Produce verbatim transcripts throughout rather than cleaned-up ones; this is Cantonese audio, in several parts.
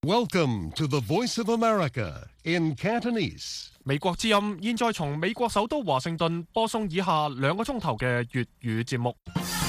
Welcome to the Voice of America in Cantonese. 美國之音現在從美國首都華盛頓播送以下兩個鐘頭嘅粵語節目。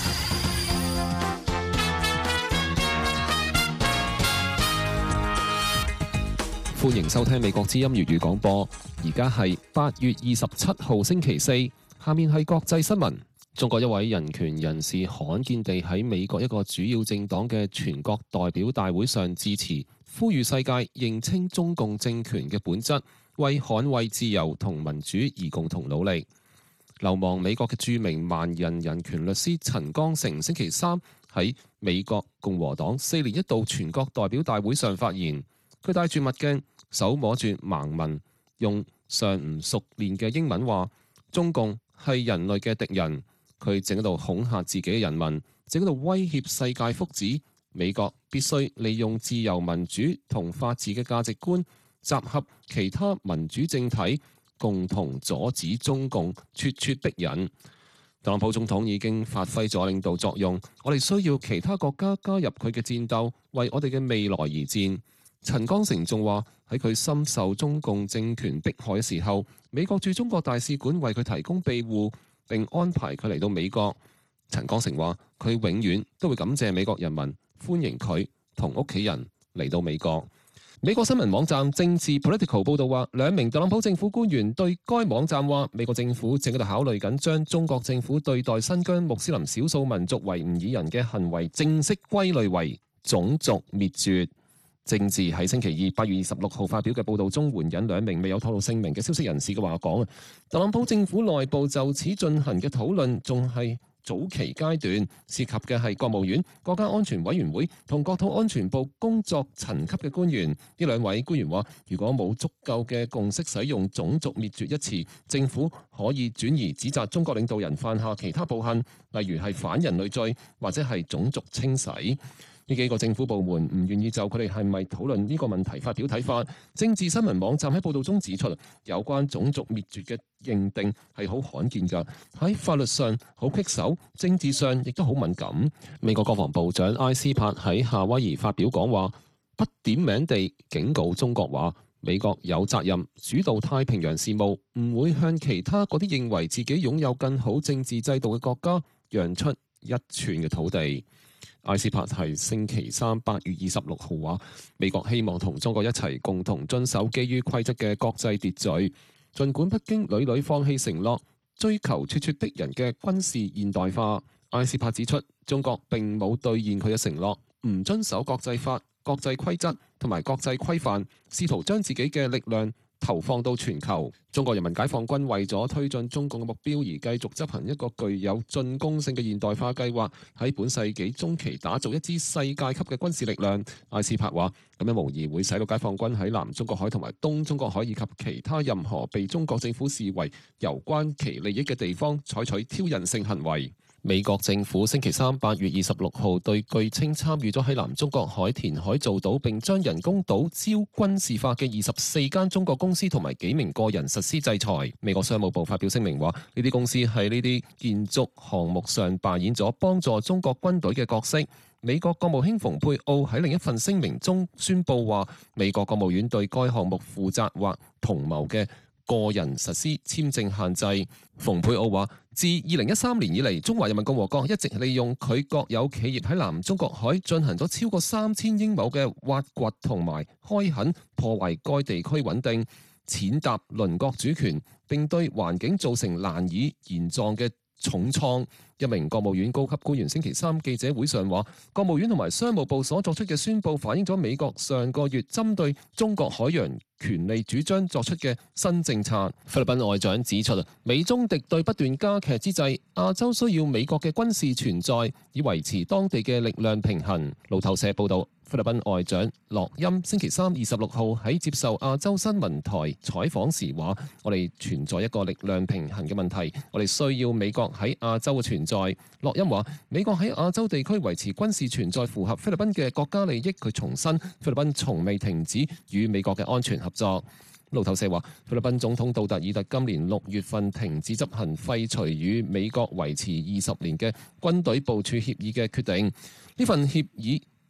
歡迎收聽美國之音粵語廣播。而家係八月二十七號星期四，下面係國際新聞。中國一位人權人士罕見地喺美國一個主要政黨嘅全國代表大會上致辭，呼籲世界認清中共政權嘅本質，為捍衛自由同民主而共同努力。流亡美國嘅著名萬人人權律師陳剛成星期三喺美國共和黨四年一度全國代表大會上發言，佢戴住墨鏡，手摸住盲文，用尚唔熟練嘅英文話：中共係人類嘅敵人。佢正喺度恐嚇自己嘅人民，正喺度威脅世界福祉。美國必須利用自由民主同法治嘅價值觀，集合其他民主政體，共同阻止中共咄咄逼人。特朗普總統已經發揮咗領導作用，我哋需要其他國家加入佢嘅戰鬥，為我哋嘅未來而戰。陳剛成仲話喺佢深受中共政權迫害嘅時候，美國駐中國大使館為佢提供庇護，並安排佢嚟到美國。陳剛成話佢永遠都會感謝美國人民歡迎佢同屋企人嚟到美國。美國新聞網站政治 Political 報道話，兩名特朗普政府官員對該網站話，美國政府正喺度考慮緊將中國政府對待新疆穆斯林少數民族維吾爾人嘅行為正式歸類為種族滅絕。政治喺星期二八月二十六號發表嘅報導中，援引兩名未有透露姓名嘅消息人士嘅話講啊，特朗普政府內部就此進行嘅討論仲係早期階段，涉及嘅係國務院、國家安全委員會同國土安全部工作層級嘅官員。呢兩位官員話，如果冇足夠嘅共識使用種族滅絕一詞，政府可以轉移指責中國領導人犯下其他暴行，例如係反人類罪或者係種族清洗。呢幾個政府部門唔願意就佢哋係咪討論呢個問題發表睇法。政治新聞網站喺報導中指出，有關種族滅絕嘅認定係好罕見㗎，喺法律上好棘手，政治上亦都好敏感。美國國防部長埃斯珀喺夏威夷發表講話，不點名地警告中國話，美國有責任主導太平洋事務，唔會向其他嗰啲認為自己擁有更好政治制度嘅國家讓出一寸嘅土地。埃斯珀係星期三八月二十六號話，美國希望同中國一齊共同遵守基於規則嘅國際秩序，儘管北京屢屢放棄承諾，追求咄咄逼人嘅軍事現代化。埃斯珀指出，中國並冇兌現佢嘅承諾，唔遵守國際法、國際規則同埋國際規範，試圖將自己嘅力量投放到全球。中國人民解放軍為咗推進中共嘅目標而繼續執行一個具有進攻性嘅現代化計劃，喺本世紀中期打造一支世界級嘅軍事力量。埃斯珀話，咁樣無疑會使到解放軍喺南中國海同埋東中國海以及其他任何被中國政府視為攸關其利益嘅地方採取挑釁性行為。美國政府星期三八月二十六號對據稱參與咗喺南中國海填海造島並將人工島招軍事化嘅二十四間中國公司同埋幾名個人實施制裁。美國商務部發表聲明話，呢啲公司喺呢啲建築項目上扮演咗幫助中國軍隊嘅角色。美國國務卿蓬佩奧喺另一份聲明中宣布話，美國國務院對該項目負責或同謀嘅個人實施簽證限制。蓬佩奧話，自二零一三年以嚟，中華人民共和國一直利用佢國有企業喺南中國海進行咗超過三千英畝嘅挖掘同埋開墾，破壞該地區穩定，踐踏鄰國主權，並對環境造成難以言狀嘅重創。一名國務院高級官員星期三記者會上話，國務院同埋商務部所作出嘅宣佈反映咗美國上個月針對中國海洋權利主張作出嘅新政策。菲律賓外長指出，美中敵對不斷加劇之際，亞洲需要美國嘅軍事存在，以維持當地嘅力量平衡。路透社報道，菲律賓外長洛欽星期三二十六號喺接受亞洲新聞台採訪時話，我哋存在一個力量平衡嘅問題，我哋需要美國喺亞洲嘅存在。洛欽話，美國喺亞洲地區維持軍事存在符合菲律賓嘅國家利益。佢重申，菲律賓從未停止與美國嘅安全合作。路透社話，菲律賓總統杜特爾特今年六月份停止執行廢除與美國維持二十年嘅軍隊部署協議嘅決定。呢份協議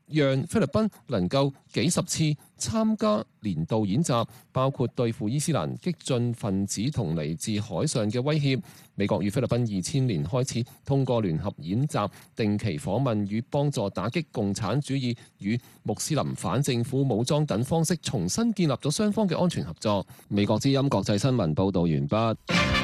讓菲律賓能夠幾十次參加年度演習，包括對付伊斯蘭激進分子同嚟自海上嘅威脅。美國與菲律賓二千年開始通過聯合演習、定期訪問與幫助打擊共產主義與穆斯林反政府武裝等方式，重新建立咗雙方嘅安全合作。美國之音國際新聞報導完畢。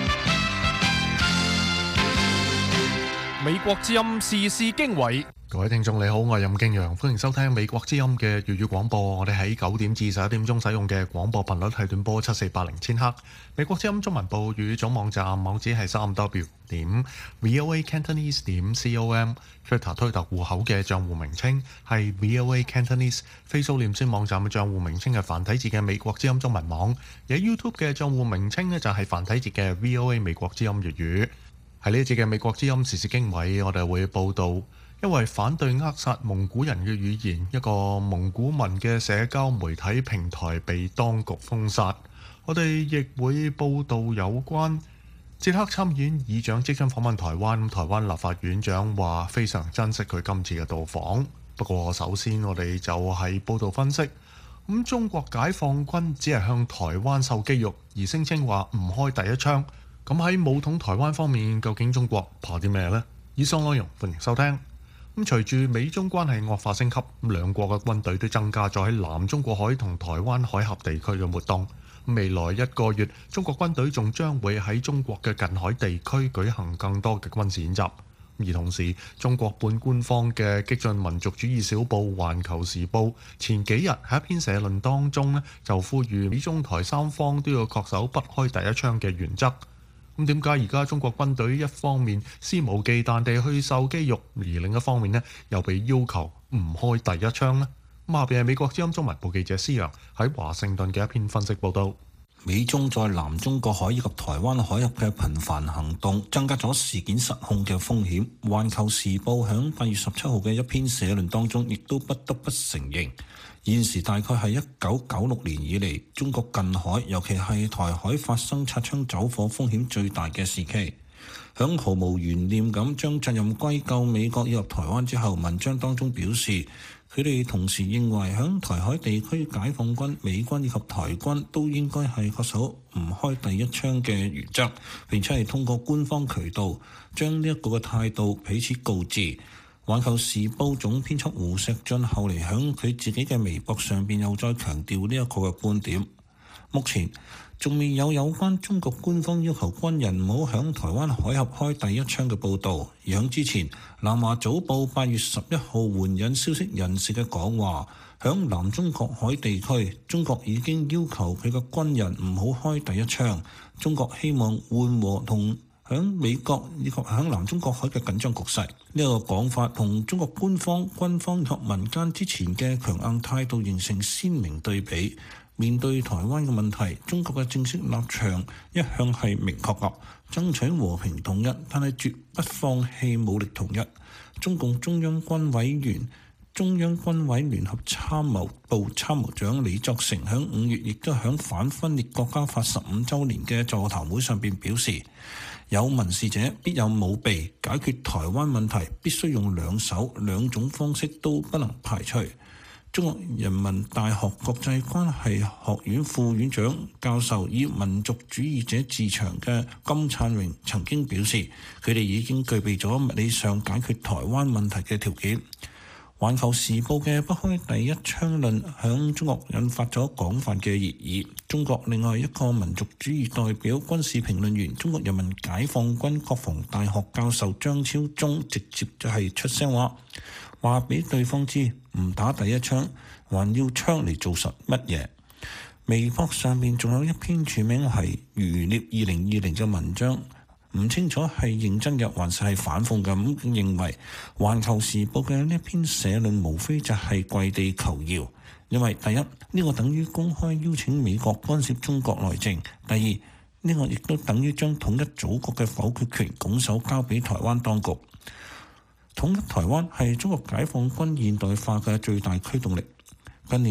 美國之音時事經緯。 各位聽眾你好，我係任敬陽，歡迎收聽美國之音嘅粵語廣播。我哋喺九點至十一點鐘使用嘅廣播頻率係短波七四八零千赫。美國之音中文部粵語總網站網址係三 w 點 voa cantonese 點 com。Twitter 推特戶口嘅賬戶名稱係 voa cantonese。Facebook 臉書網站嘅賬戶名稱係繁體字嘅美國之音中文網。而喺 YouTube 嘅賬戶名稱呢，就係繁體字嘅 voa 美國之音粵語。喺呢一節嘅美國之音時事經緯，我哋會報道，因為反對扼殺蒙古人嘅語言，一個蒙古文嘅社交媒體平台被當局封殺。我哋亦會報道有關捷克參議院議長即將訪問台灣，台灣立法院長話非常珍惜佢今次嘅到訪。不過首先我哋就係報道分析，咁中國解放軍只係向台灣秀肌肉，而聲稱話唔開第一槍。咁喺武統台灣方面，究竟中國怕啲咩呢？以上內容歡迎收聽。咁隨住美中關係惡化升級，兩國嘅軍隊都增加咗喺南中國海同台灣海峽地區嘅活動。未來一個月，中國軍隊仲將會喺中國嘅近海地區舉行更多嘅軍事演習。而同時，中國半官方嘅激進民族主義小報《環球時報》前幾日喺一篇社論當中呢，就呼籲美中台三方都要恪守不開第一槍嘅原則。咁點解而家中國軍隊一方面肆無忌憚地去秀肌肉，而另一方面呢又被要求唔開第一槍呢？咁下邊係美國之音中文部記者施陽喺華盛頓嘅一篇分析報導。 美中在南中國海以及台灣海峽嘅頻繁行動，增加咗事件失控嘅風險。環球時報響八月十七號嘅一篇社論當中，亦都不得不承認，現時大概係一九九六年以嚟，中國近海，尤其係台海發生擦槍走火風險最大嘅時期。響毫無懸念咁將責任歸咎美國以及台灣之後，文章當中表示，佢哋同時認為響台海地區解放軍、美軍以及台軍都應該係恪守唔開第一槍嘅原則，並且係通過官方渠道將呢一個嘅態度彼此告知。環球時報總編輯胡錫進後嚟響佢自己嘅微博上邊又再強調呢一個嘅觀點。目前仲未有有關中國官方要求軍人唔好響台灣海峽開第一槍嘅報導，而響之前南華早報八月十一號援引消息人士嘅講話，響南中國海地區，中國已經要求佢嘅軍人唔好開第一槍。中國希望緩和同響美國以及響南中國海嘅緊張局勢。呢、這個講法同中國官方、軍方及民間之前嘅強硬態度形成鮮明對比。面對台灣嘅問題，中國嘅正式立場一向係明確嘅，爭取和平統一，但係絕不放棄武力統一。中共中央軍委員、中央軍委聯合參謀部參謀長李作成響五月亦都響反分裂國家法十五週年嘅座談會上邊表示，有民事者必有武備，解決台灣問題必須用兩手，兩種方式都不能排除。中國人民大學國際關係學院副院長教授以民族主義者自長嘅金燦榮曾經表示，佢哋已經具備咗物理上解決台灣問題嘅條件。環球時報嘅不開第一槍論響中國引發咗廣泛嘅熱議。中國另外一個民族主義代表、軍事評論員、中國人民解放軍國防大學教授張超忠直接就係出聲話，話俾對方知唔打第一槍，還要槍嚟做實乜嘢？微博上面仲有一篇署名係餘孽二零二零嘅文章，唔清楚係認真嘅還是係反諷嘅，咁認為環球時報嘅呢篇社論無非就係跪地求饒，因為第一呢、這個等於公開邀請美國干涉中國內政，第二呢、這個亦都等於將統一祖國嘅否決權拱手交俾台灣當局。統一台灣係中國解放軍現代化嘅最大驅動力。近年嚟，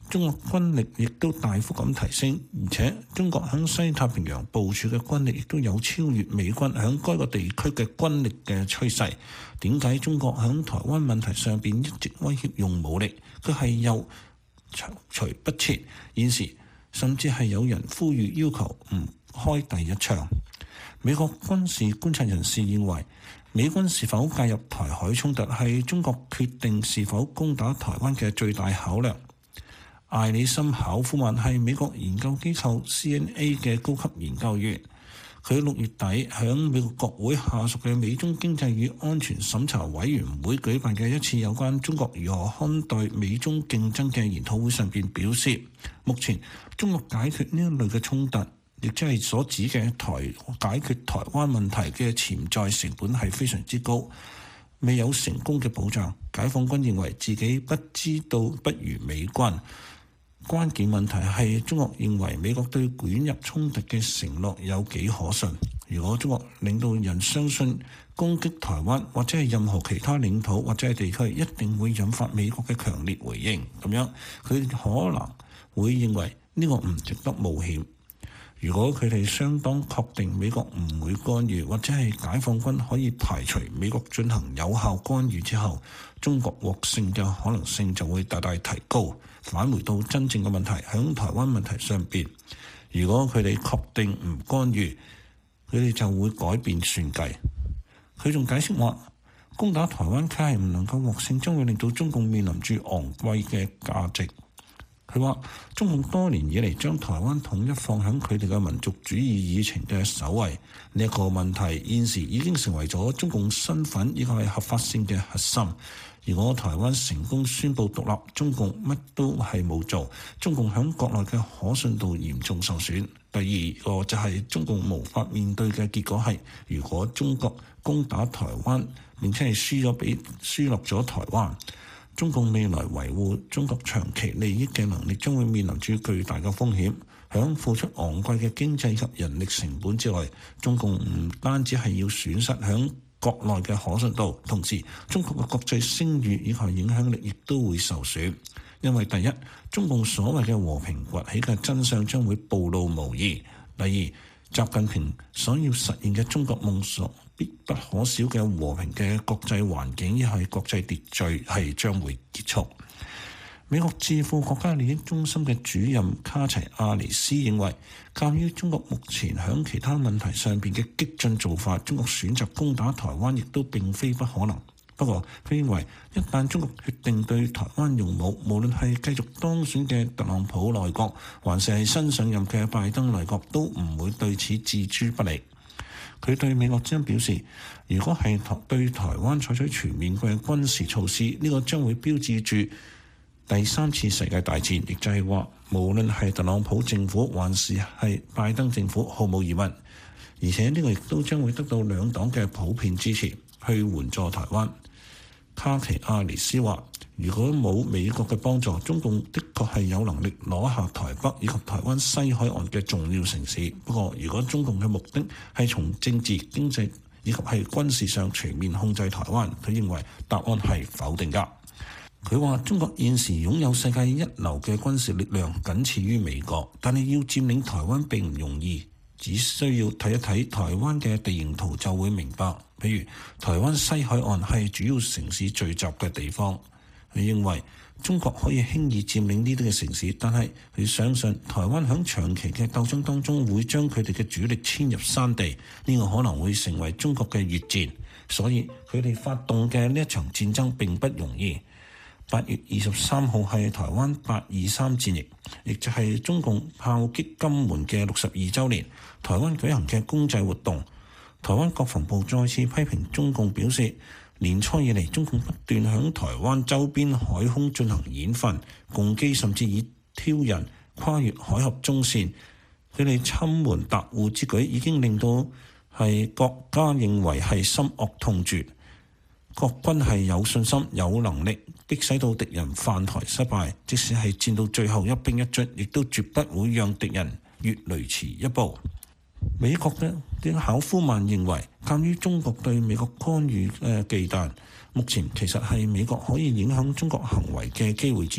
中國軍力亦都大幅咁提升，而且中國喺西太平洋部署嘅軍力亦都有超越美軍喺該個地區嘅軍力嘅趨勢。點解中國喺台灣問題上邊一直威脅用武力？佢係又長隨不撤，現時甚至係有人呼籲要求唔開第一槍。美國軍事觀察人士認為，美軍是否介入台海衝突係中國決定是否攻打台灣嘅最大考量。艾里森考夫曼係美國研究機構 C N A 嘅高級研究員，佢六月底響美國國會下屬嘅美中經濟與安全審查委員會舉辦嘅一次有關中國如何看待美中競爭嘅研討會上邊表示，目前中國解決呢一類嘅衝突，亦即係所指嘅台解決台灣問題嘅潛在成本係非常之高，未有成功嘅保障。解放軍認為自己不知道不如美軍。關鍵問題係中國認為美國對捲入衝突嘅承諾有幾可信。如果中國領導人相信攻擊台灣或者係任何其他領土或者係地區一定會引發美國嘅強烈回應，咁樣佢可能會認為呢個唔值得冒險。如果佢哋相當確定美國唔會干預，或者係解放軍可以排除美國進行有效干預之後，中國獲勝嘅可能性就會大大提高。返回到真正嘅問題，喺台灣問題上邊，如果佢哋確定唔干預，佢哋就會改變算計。佢仲解釋話，攻打台灣卡係唔能夠獲勝，將會令到中共面臨住昂貴嘅價值。佢話中共多年以嚟將台灣統一放喺佢哋嘅民族主義議程嘅首位，呢一個問題現時已經成為咗中共身份以及係合法性嘅核心。如果台灣成功宣布獨立，中共乜都係冇做，中共喺國內嘅可信度嚴重受損。第二個就係中共無法面對嘅結果係，如果中國攻打台灣並且係輸咗俾輸落咗台灣，中共未來維護中國長期利益嘅能力將會面臨住巨大嘅風險。響付出昂貴嘅經濟及人力成本之外，中共唔單止係要損失響國內嘅可信度，同時中國嘅國際聲譽以及影響力亦都會受損。因為第一，中共所謂嘅和平崛起嘅真相將會暴露無遺；第二，習近平所要實現嘅中國夢想必不可少嘅和平嘅國際環境，亦係國際秩序係將會結束。美國智庫國家利益中心嘅主任卡齊亞尼斯認為，鑑於中國目前喺其他問題上邊嘅激進做法，中國選擇攻打台灣亦都並非不可能。不過，佢認為一旦中國決定對台灣用武，無論係繼續當選嘅特朗普內閣，還是係新上任嘅拜登內閣，都唔會對此置諸不理。佢對美國之音表示，如果係對台灣採取全面嘅軍事措施，呢、這個將會標誌住第三次世界大戰，亦就係話，無論係特朗普政府還是係拜登政府，毫無疑問，而且呢個亦都將會得到兩黨嘅普遍支持，去援助台灣。卡奇亞尼斯話，如果冇美國嘅幫助，中共的確係有能力攞下台北以及台灣西海岸嘅重要城市。不過，如果中共嘅目的係從政治、經濟以及係軍事上全面控制台灣，佢認為答案係否定㗎。佢話中國現時擁有世界一流嘅軍事力量，僅次於美國，但係要佔領台灣並唔容易，只需要睇一睇台灣嘅地形圖就會明白。譬如台灣西海岸係主要城市聚集嘅地方，佢認為中國可以輕易佔領呢啲嘅城市，但係佢相信台灣響長期嘅鬥爭當中會將佢哋嘅主力遷入山地，呢個可能會成為中國嘅越戰，所以佢哋發動嘅呢一場戰爭並不容易。八月二十三號係台灣八二三戰役，亦就係中共炮擊金門嘅六十二週年，台灣舉行嘅公祭活動。台灣國防部再次批評中共，表示年初以嚟中共不斷響台灣周邊海空進行演訓，共機甚至以挑釁跨越海峽中線，佢哋侵門達戶之舉已經令到係國家認為係深惡痛絕。國軍係有信心、有能力擊使到敵人犯台失敗，即使係戰到最後一兵一卒，亦都絕不會讓敵人越雷池一步。美國嘅嘅考夫曼認為，鑑於中國對美國干預嘅忌憚，目前其實係美國可以影響中國行為嘅機會之窗。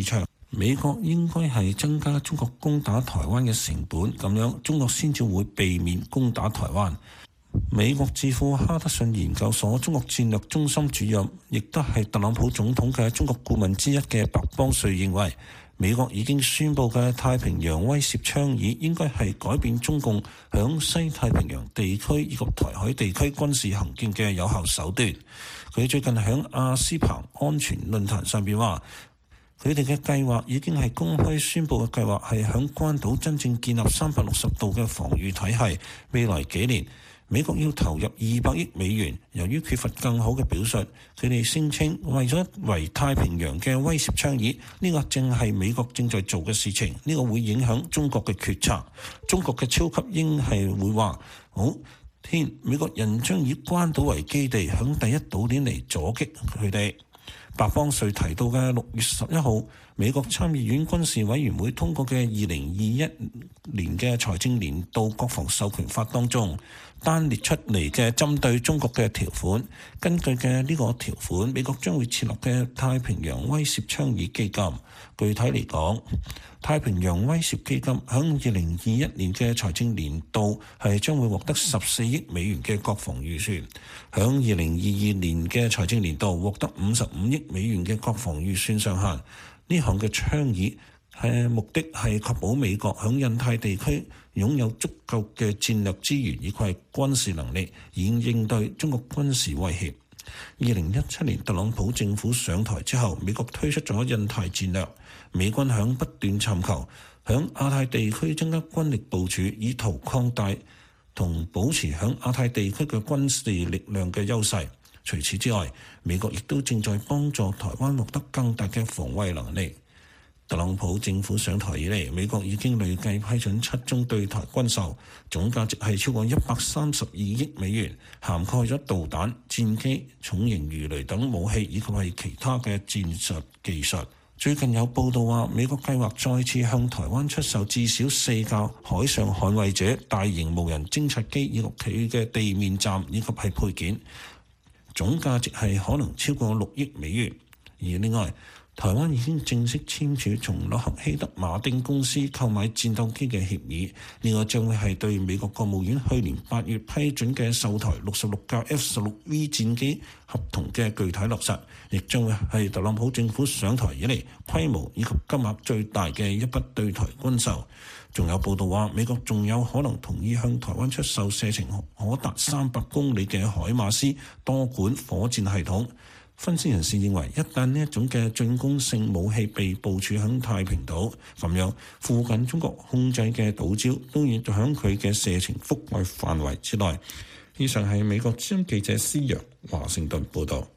美國應該係增加中國攻打台灣嘅成本，咁樣中國先至會避免攻打台灣。美國智庫哈德遜研究所中國戰略中心主任，亦都係特朗普總統嘅中國顧問之一嘅白邦瑞認為，美國已經宣布嘅太平洋威懾倡議應該係改變中共響西太平洋地區以及台海地區軍事行徑嘅有效手段。佢最近響阿斯彭安全論壇上邊話，佢哋嘅計劃已經係公開宣布嘅計劃係響關島真正建立三百六十度嘅防禦體系。未來幾年美國要投入二百億美元，由於缺乏更好嘅表述，佢哋聲稱為咗圍太平洋嘅威懾倡議，呢個正係美國正在做嘅事情，呢個會影響中國嘅決策。中國嘅超級鷹係會話：好天，美國人將以關島為基地，響第一島鏈嚟阻擊佢哋。白邦瑞提到嘅六月十一號，美國參議院軍事委員會通過嘅二零二一年嘅財政年度國防授權法當中，單列出嚟嘅針對中國嘅條款。根據嘅呢個條款，美國將會設立嘅太平洋威懾倡議基金，具體嚟講，太平洋威懾基金響二零二一年嘅財政年度係將會獲得十四億美元嘅國防預算，響二零二二年嘅財政年度獲得五十五億美元嘅國防預算上限。呢項嘅倡議係目的係確保美國響印太地區擁有足夠嘅戰略資源以及係軍事能力，以應對中國軍事威脅。二零一七年特朗普政府上台之後，美國推出咗印太戰略，美軍響不斷尋求響亞太地區增加軍力部署，以圖擴大同保持響亞太地區嘅軍事力量嘅優勢。除此之外，美國亦都正在幫助台灣獲得更大嘅防衛能力。特朗普政府上台以嚟，美國已經累計批准七宗對台軍售，總價值係超過一百三十二億美元，涵蓋咗導彈、戰機、重型魚雷等武器，以及係其他嘅戰術技術。最近有報道話，美國計劃再次向台灣出售至少四架海上捍衛者大型無人偵察機，以及佢嘅地面站以及係配件。總價值係可能超過六億美元，而另外，台灣已經正式簽署從洛克希德馬丁公司購買戰鬥機嘅協議，呢個將會係對美國國務院去年八月批准嘅售台六十六架 F 十六 V 戰機合同嘅具體落實，亦將會係特朗普政府上台以嚟規模以及金額最大嘅一筆對台軍售。仲有報道話，美國仲有可能同意向台灣出售射程可達三百公里嘅海馬斯多管火箭系統。分析人士認為，一旦呢一種嘅進攻性武器被部署喺太平島，咁樣附近中國控制嘅島礁都要喺佢嘅射程覆蓋範圍之內。以上係美國之音記者施揚華盛頓報導。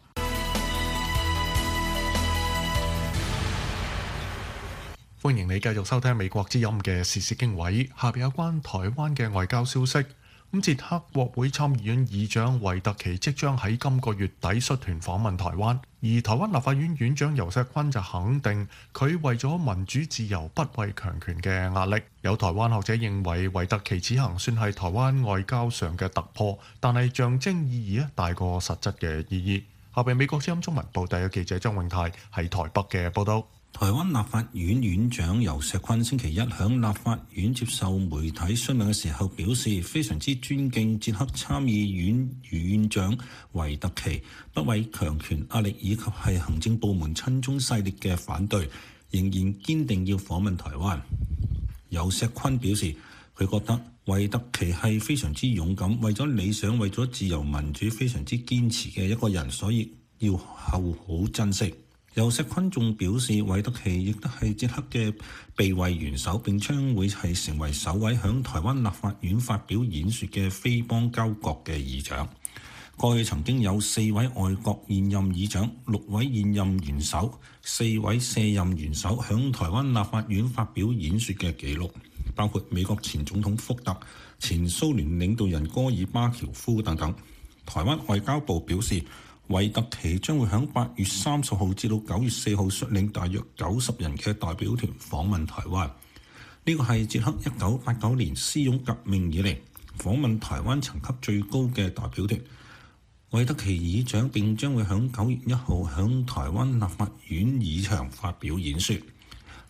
歡迎你繼續收聽美國之音嘅時事經緯，下邊有關台灣嘅外交消息。咁捷克國會參議院議長維特奇即將喺今個月底率團訪問台灣，而台灣立法院院長游錫堃就肯定佢為咗民主自由不畏強權嘅壓力。有台灣學者認為維特奇此行算係台灣外交上嘅突破，但係象徵意義咧大過實質嘅意義。下邊美國之音中文部第一記者張永泰喺台北嘅報道。 台灣立法院院長游錫堃星期一響立法院接受媒體詢問嘅時候表示，非常之尊敬捷克參議院院長維特奇不畏強權壓力以及係行政部門親中勢力嘅反對，仍然堅定要訪問台灣。游錫堃表示，佢覺得維特奇係非常之勇敢，為咗理想、為咗自由民主非常之堅持嘅一個人，所以要好好珍惜。游錫堃仲表示，維特奇亦都係捷克嘅備位元首，並將會係成為首位響台灣立法院發表演說嘅非邦交國嘅議長。過去曾經有四位外國現任議長、六位現任元首、四位卸任元首響台灣立法院發表演說嘅記錄，包括美國前總統福特、前蘇聯領導人戈爾巴喬夫等等。台灣外交部表示，維特奇將會喺八月三十號至到九月四號率領大約九十人嘅代表團訪問台灣。呢個係捷克一九八九年斯雍革命以嚟訪問台灣層級最高嘅代表團。維特奇議長並將會喺九月一號喺台灣立法院議場發表演說。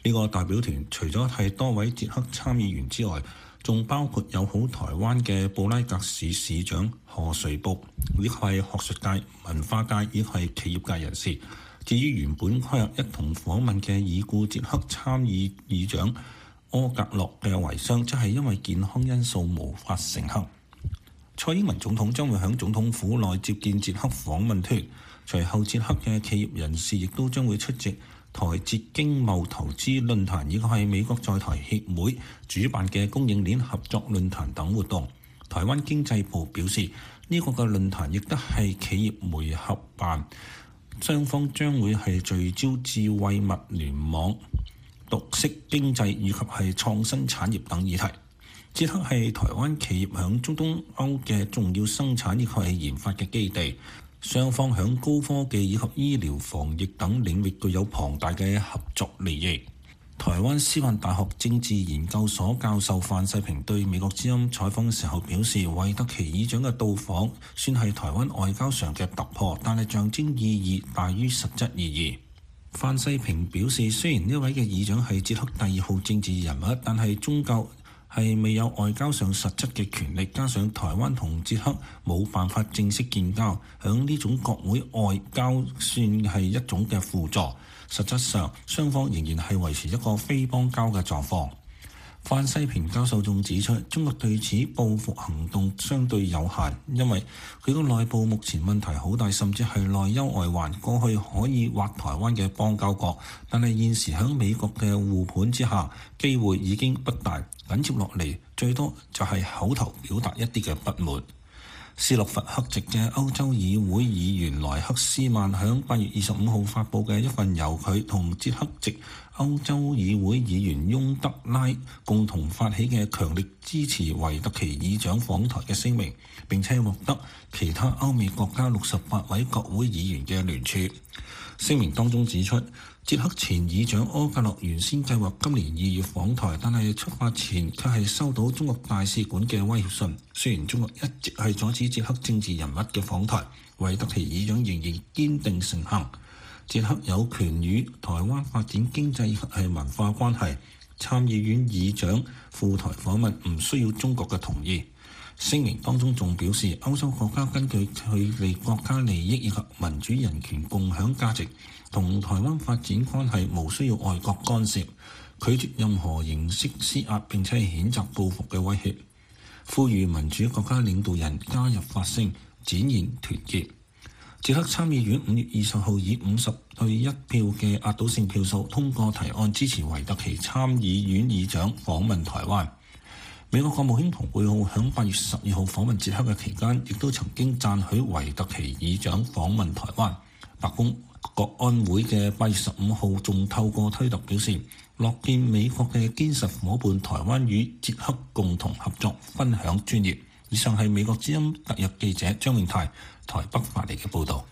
呢個代表團除咗係多位捷克參議員之外，仲包括友好台灣嘅布拉格市市長何瑞卜，亦係學術界、文化界，亦係企業界人士。至於原本規劃一同訪問嘅已故捷克參議議長柯格洛嘅遺孀，則係因為健康因素無法成行。蔡英文總統將會喺總統府內接見捷克訪問團，隨後捷克嘅企業人士亦都將會出席台捷經貿投資論壇，以及係美國在台協會主辦嘅供應鏈合作論壇等活動。台灣經濟部表示，呢、這個嘅論壇亦都係企業媒合辦，雙方將會係聚焦智慧物聯網、綠色經濟以及係創新產業等議題。捷克係台灣企業響中東歐嘅重要生產以及係研發嘅基地。雙方喺高科技以及醫療防疫等領域具有龐大嘅合作利益。台灣師範大學政治研究所教授范世平對美國之音採訪嘅時候表示，維特奇議長嘅到訪算係台灣外交上嘅突破，但係象徵意義大於實質意義。范世平表示，雖然呢位嘅議長係捷克第二號政治人物，但係終究係未有外交上實質嘅權力，加上台灣同捷克冇辦法正式建交，響呢種國會外交算係一種嘅輔助，實質上雙方仍然係維持一個非邦交嘅狀況。范世平教授仲指出，中國對此報復行動相對有限，因為佢個內部目前問題好大，甚至係內憂外患。過去可以挖台灣嘅邦交國，但係現時喺美國嘅護盤之下，機會已經不大。緊接落嚟，最多就係口頭表達一啲嘅不滿。斯洛伐克籍嘅歐洲議會議員萊克斯曼響八月二十五號發布嘅一份由佢同捷克籍歐洲議會議員翁德拉共同發起嘅強力支持維特奇議長訪台嘅聲明，並且獲得其他歐美國家六十八位國會議員嘅聯署。聲明當中指出，捷克前議長柯格洛原先計劃今年二月訪台，但係出發前卻係收到中國大使館嘅威脅信。雖然中國一直係阻止捷克政治人物嘅訪台，維特奇議長仍然堅定成行。捷克有權與台灣發展經濟係文化關係，參議院議長赴台訪問唔需要中國嘅同意。聲明當中仲表示，歐洲國家根據佢哋國家利益以及民主人權共享價值，同台灣發展關係無需要外國干涉，拒絕任何形式施壓，並且係譴責報復嘅威脅，呼籲民主國家領導人加入發聲，展現團結。捷克參議院五月二十號以五十對一票嘅壓倒性票數通過提案，支持維特奇參議院議長訪問台灣。美國國務卿蓬佩奧喺八月十二號訪問捷克嘅期間，亦都曾經讚許維特奇議長訪問台灣。白宮國安會嘅八月十五號仲透過推特表示，樂見美國嘅堅實夥伴台灣與捷克共同合作，分享專業。以上係美國之音特約記者張永泰台北發嚟嘅報導。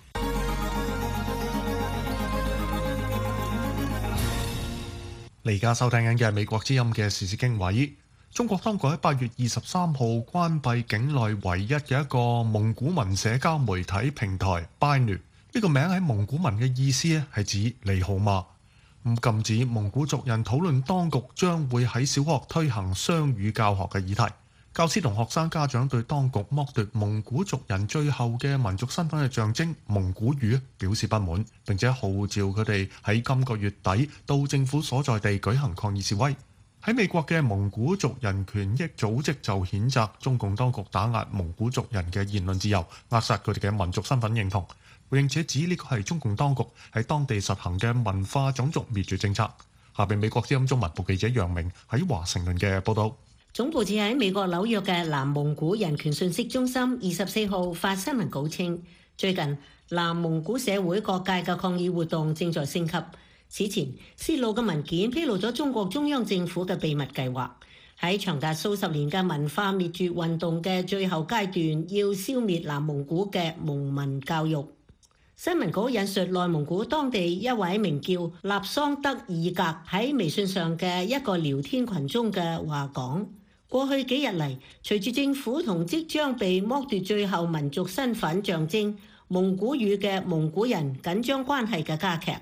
你而家收聽緊嘅係美國之音嘅時事經緯。中國當局喺八月二十三號關閉境內唯一嘅一個蒙古文社交媒體平台 Binu。呢個名喺蒙古文嘅意思咧係指你好嗎。咁禁止蒙古族人討論當局將會喺小學推行雙語教學嘅議題。教師同學生家長對當局剝奪蒙古族人最後嘅民族身份嘅象徵蒙古語表示不滿，並且號召佢哋喺今個月底到政府所在地舉行抗議示威。喺美國嘅蒙古族人權益組織就譴責中共當局打壓蒙古族人嘅言論自由，扼殺佢哋嘅民族身份認同，並且指呢個係中共當局喺當地實行嘅文化種族滅絕政策。下邊美國之音中文部記者楊明喺華盛頓嘅報道。 總部設喺美國紐約嘅南蒙古人權信息中心二十四號發新聞稿稱，最近南蒙古社會各界嘅抗議活動正在升級。此前泄露嘅文件披露咗中國中央政府嘅秘密計劃，喺長達數十年嘅文化滅絕運動嘅最後階段，要消滅南蒙古嘅蒙民教育。新聞稿引述內蒙古當地一位名叫納桑德爾格喺微信上嘅一個聊天群中嘅話講，過去幾日嚟，隨住政府同即將被剝奪最後民族身份象徵蒙古語嘅蒙古人緊張關係嘅加劇，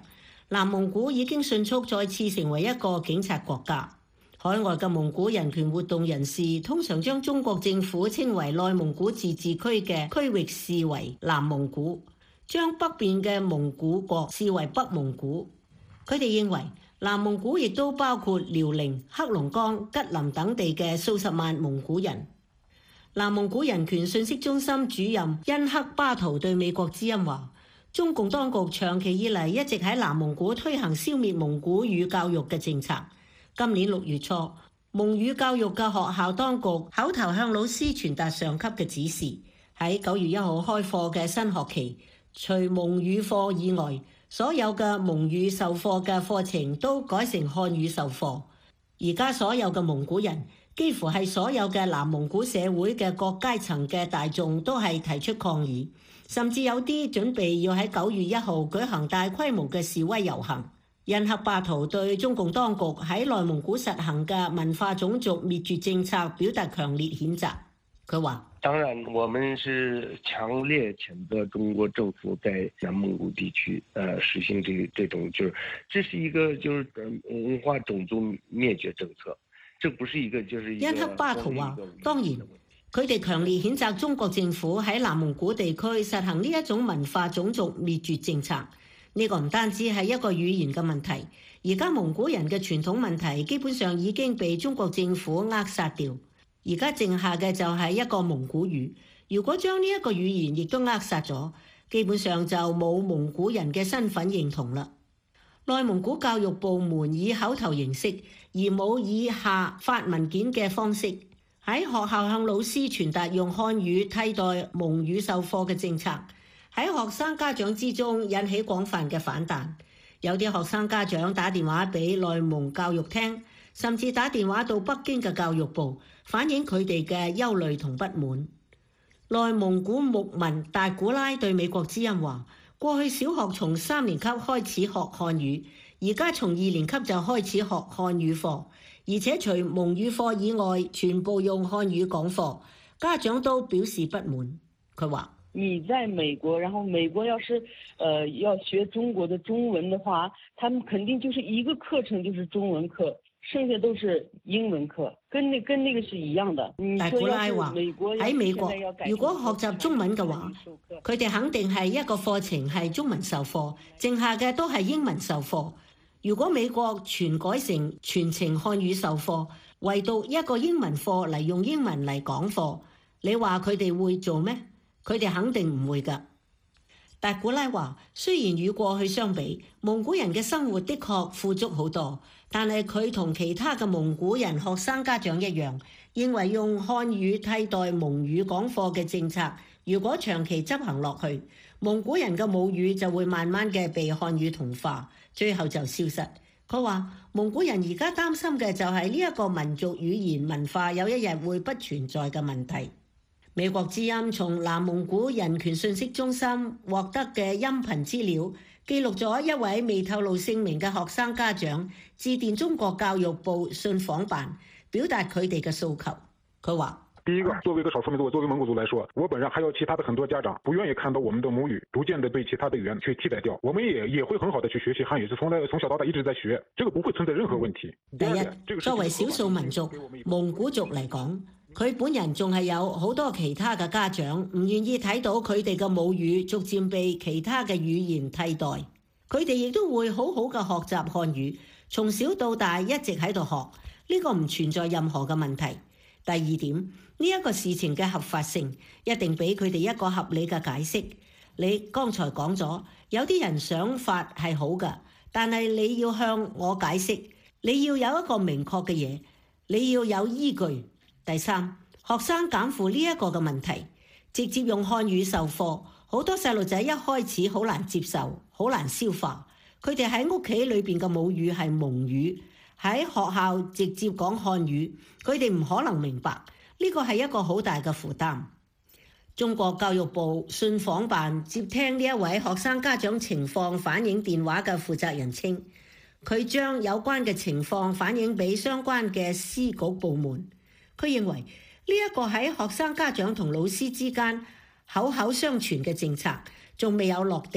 南蒙古已經迅速再次成為一個警察國家。海外嘅蒙古人權活動人士通常將中國政府稱為內蒙古自治區嘅區域視為南蒙古，將北邊嘅蒙古國視為北蒙古。佢哋認為南蒙古亦都包括遼寧、黑龍江、吉林等地嘅數十萬蒙古人。南蒙古人權信息中心主任恩克巴圖對美國之音話，中共當局長期以嚟一直喺南蒙古推行消滅蒙古語教育嘅政策。今年六月初，蒙語教育嘅學校當局口頭向老師傳達上級嘅指示，喺九月一號開課嘅新學期，除蒙語課以外，所有嘅蒙語授課嘅課程都改成漢語授課。而家所有嘅蒙古人，幾乎係所有嘅南蒙古社會嘅各階層嘅大眾都係提出抗議，甚至有啲準備要喺九月一號舉行大規模嘅示威遊行。恩克巴圖對中共當局喺內蒙古實行嘅文化種族滅絕政策表達強烈譴責。佢話： 當然，我們是強烈譴責中國政府在南蒙古地區，呃，實行這這種，就是這是一個就是文化種族滅絕政策，這不是一個就是一個。恩克巴圖話：當然，佢哋強烈譴責中國政府喺南蒙古地區實行呢一種文化種族滅絕政策。呢個唔單止係一個語言嘅問題，而家蒙古人嘅傳統問題基本上已經被中國政府扼殺掉，而家剩下嘅就係一個蒙古語。如果將呢一個語言亦都扼殺咗，基本上就冇蒙古人嘅身份認同啦。內蒙古教育部門以口頭形式，而冇以下發文件嘅方式，喺學校向老師傳達用漢語替代蒙語授課嘅政策，喺學生家長之中引起廣泛嘅反彈。有啲學生家長打電話俾內蒙教育廳，甚至打電話到北京嘅教育部，反映佢哋嘅憂慮同不滿。內蒙古牧民達古拉對美國之音話：過去小學從三年級開始學漢語，而家從二年級就開始學漢語課，而且除蒙語課以外，全部用漢語講課，家長都表示不滿。佢話： 你在美國，然後美國要是，呃，要學中國的中文的話，他們肯定就是一個課程就是中文課，剩下都是英文課，跟那跟那個是一樣的。 達古拉話喺美國，如果學習中文嘅話，佢哋肯定係一個課程係中文授課，剩下嘅都係英文授課。如果美國全改成全程漢語授課，唯獨一個英文課嚟用英文嚟講課，你話佢哋會做咩？佢哋肯定唔會㗎。達古拉話：雖然與過去相比，蒙古人嘅生活的確富足好多，但係佢同其他嘅蒙古人學生家長一樣，認為用漢語替代蒙語講課嘅政策，如果長期執行落去，蒙古人嘅母語就會慢慢嘅被漢語同化，最後就消失。佢話：蒙古人而家擔心嘅就係呢一個民族語言文化有一日會不存在嘅問題。美國之音從南蒙古人權信息中心獲得嘅音頻資料，記錄咗一位未透露姓名嘅學生家長致電中國教育部信訪辦，表達佢哋嘅訴求。佢話： 第一個，作為一個少數民族，作為蒙古族來說，我本人還有其他的很多家長不願意看到我們的母語逐漸的被其他的語言去替代掉，我們也也會很好的去學習漢語，是從來從小到大一直在學，這個不會存在任何問題。 第一，作為少數民族蒙古族嚟講，佢本人仲係有好多其他嘅家長唔願意睇到佢哋嘅母語逐漸被其他嘅語言替代，佢哋亦都會好好嘅學習漢語，從小到大一直喺度學，呢個唔存在任何嘅問題。第二點，呢一個事情嘅合法性一定俾佢哋一個合理嘅解釋。你剛才講咗，有啲人想法係好㗎，但係你要向我解釋，你要有一個明確嘅嘢，你要有依據。第三，學生減負呢一個嘅問題，直接用漢語授課，好多細路仔一開始好難接受，好難消化。佢哋喺屋企裏邊嘅母語係蒙語，喺學校直接講漢語，佢哋唔可能明白，呢個係一個好大嘅負擔。中國教育部信訪辦接聽呢一位學生家長情況反映電話嘅負責人稱，佢將有關嘅情況反映俾相關嘅司局部門。佢認為呢一個喺學生家長同老師之間口口相傳嘅政策仲未有落地，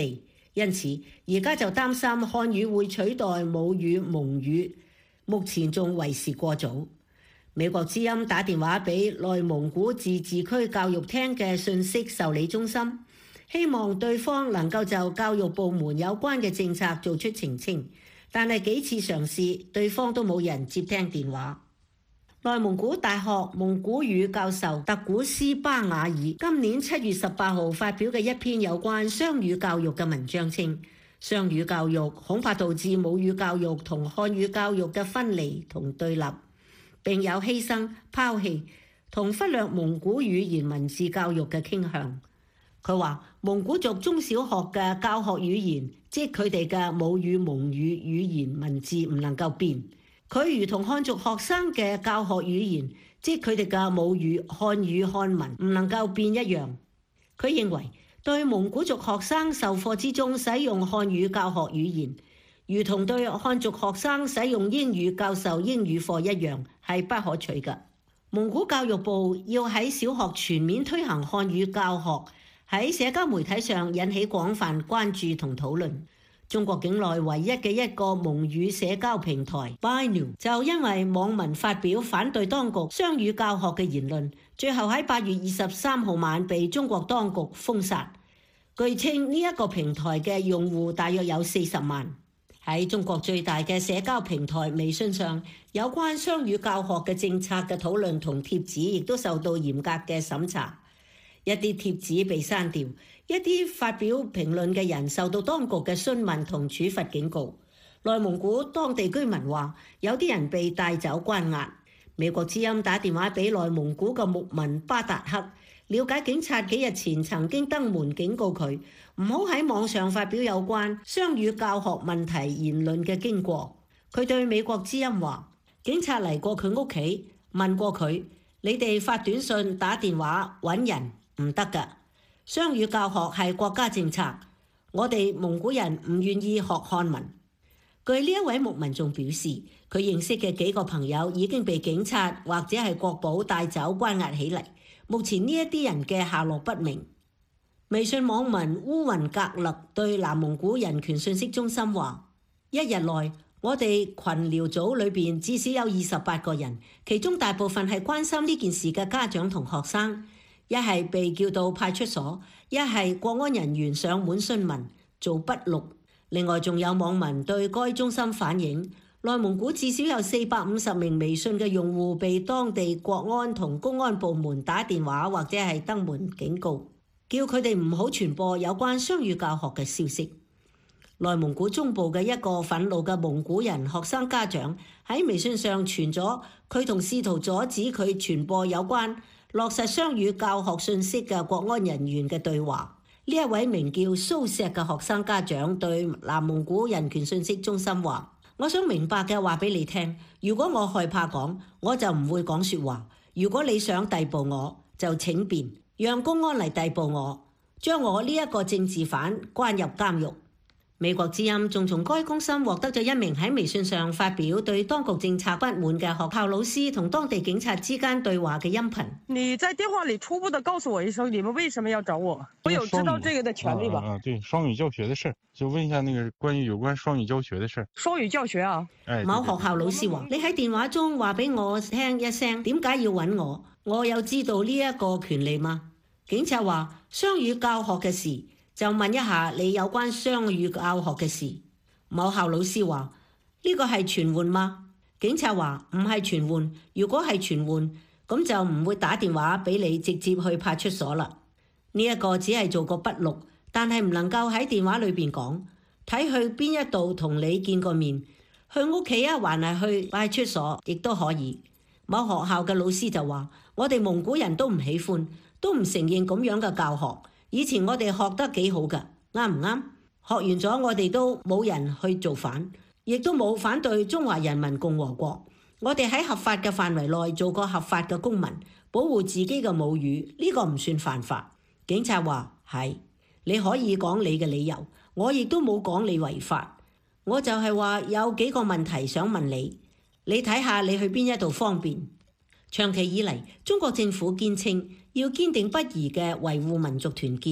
因此而家就擔心漢語會取代母語蒙語，目前仲為時過早。美國之音打電話俾內蒙古自治區教育廳嘅信息受理中心，希望對方能夠就教育部門有關嘅政策做出澄清，但係幾次嘗試，對方都冇人接聽電話。內蒙古大學蒙古語教授特古斯巴雅爾今年七月十八號發表嘅一篇有關雙語教育嘅文章稱，雙語教育恐怕導致母語教育同漢語教育嘅分離同對立，並有犧牲、拋棄同忽略蒙古語言文字教育嘅傾向。佢話蒙古族中小學嘅教學語言，即佢哋嘅母語蒙語語言文字唔能夠變，佢如同漢族學生嘅教學語言，即佢哋嘅母語漢語漢文唔能夠變一樣。佢認為對蒙古族學生授課之中使用漢語教學語言，如同對漢族學生使用英語教授英語課一樣，係不可取嘅。蒙古教育部要喺小學全面推行漢語教學，喺社交媒體上引起廣泛關注同討論。中國境內唯一嘅一個蒙語社交平台 Binu 就因為網民發表反對當局雙語教學嘅言論，最後喺八月二十三號晚被中國當局封殺。據稱呢一個平台嘅用戶大約有四十萬。喺中國最大嘅社交平台微信上，有關雙語教學嘅政策嘅討論同貼紙亦都受到嚴格嘅審查。一啲貼紙被刪掉，一啲發表評論嘅人受到當局嘅詢問同處罰警告。內蒙古當地居民話，有啲人被帶走關押。美國之音打電話俾內蒙古嘅牧民巴達克，了解警察幾日前曾經登門警告佢唔好喺網上發表有關雙語教學問題言論嘅經過。佢對美國之音話，警察嚟過佢屋企，問過佢，你哋發短信打電話揾人唔得㗎，雙語教學係國家政策，我哋蒙古人唔願意學漢文。據呢一位牧民仲表示，佢認識嘅幾個朋友已經被警察或者係國保帶走關押起嚟，目前呢一啲人嘅下落不明。微信網民烏雲格勒對南蒙古人權信息中心話，一日內我哋群聊組裏邊至少有二十八個人，其中大部分係關心呢件事嘅家長同學生，一係被叫到派出所，一係國安人員上門詢問做筆錄。另外仲有網民對該中心反映，內蒙古至少有四百五十名微信嘅用戶被當地國安同公安部門打電話或者係登門警告，叫佢哋唔好傳播有關雙語教學嘅消息。內蒙古中部嘅一個憤怒嘅蒙古人學生家長喺微信上傳咗佢同試圖阻止佢傳播有關落實雙語教學信息嘅國安人員嘅對話。呢一位名叫蘇石嘅學生家長對南蒙古人權信息中心話，我想明白嘅話俾你聽，如果我害怕講，我就唔會講說話。如果你想逮捕我，就請便，讓公安嚟逮捕我，將我呢一個政治犯關入監獄。美國之音仲從該中心獲得咗一名喺微信上發表對當局政策不滿嘅學校老師同當地警察之間對話嘅音頻。 你在電話裡初步的告訴我一聲，你們為什麼要找我？我有知道這個的權利吧？ 啊，啊對，雙語教學的事，就問一下那個關於有關雙語教學的事。 雙語教學啊？ 哎， 某學校老師話：你喺電話中話俾我聽一聲，點解要揾我？我有知道呢一個權利嗎？警察話：雙語教學嘅事。就問一下你有關雙語教學嘅事。某校老師話：呢個係傳喚嗎？警察話：唔係傳喚。如果係傳喚，咁就唔會打電話俾你，直接去派出所啦。呢一個只係做個筆錄，但係唔能夠喺電話裏邊講。睇去邊一度同你見過面，去屋企啊，還係去派出所，亦都可以。某學校嘅老師就話：我哋蒙古人都唔喜歡，都唔承認咁樣嘅教學。以前我哋學得幾好㗎，啱唔啱？學完咗我哋都冇人去造反，亦都冇反對中華人民共和國。我哋喺合法嘅範圍內做個合法嘅公民，保護自己嘅母語，呢個唔算犯法。警察話係，你可以講你嘅理由，我亦都冇講你違法。我就係話有幾個問題想問你，你睇下你去邊一度方便。長期以嚟，中國政府堅稱要堅定不移嘅維護民族團結，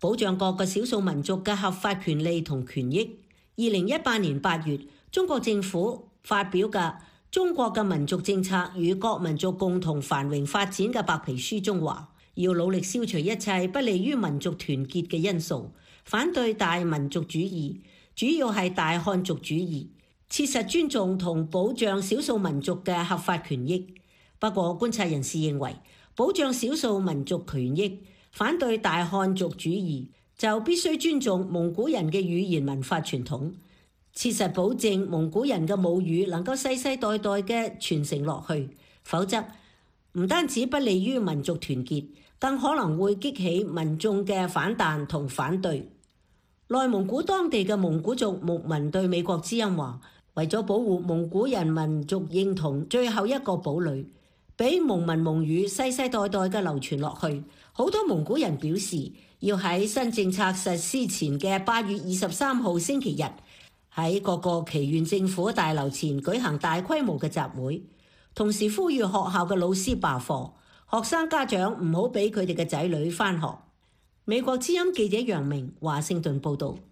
保障各個少數民族嘅合法權利同權益。二零一八年八月，中國政府發表嘅《中國嘅民族政策與各民族共同繁榮發展》嘅白皮書中話，要努力消除一切不利於民族團結嘅因素，反對大民族主義，主要係大漢族主義，切實尊重同保障少數民族嘅合法權益。不過，觀察人士認為，保障少數民族權益，反對大漢族主義，就必須尊重蒙古人嘅語言文化傳統，切實保證蒙古人嘅母語能夠世世代代嘅傳承落去，否則唔單止不利於民族團結，更可能會激起民眾嘅反彈同反對。內蒙古當地嘅蒙古族牧民對美國之音話，為咗保護蒙古人民族認同最後一個堡壘，俾蒙文蒙語世世代代嘅流傳落去，好多蒙古人表示要喺新政策實施前嘅八月二十三號星期日，喺各個祈願政府大樓前舉行大規模嘅集會，同時呼籲學校嘅老師罷課，學生家長唔好俾佢哋嘅仔女返學。美國之音記者楊明華盛頓報導。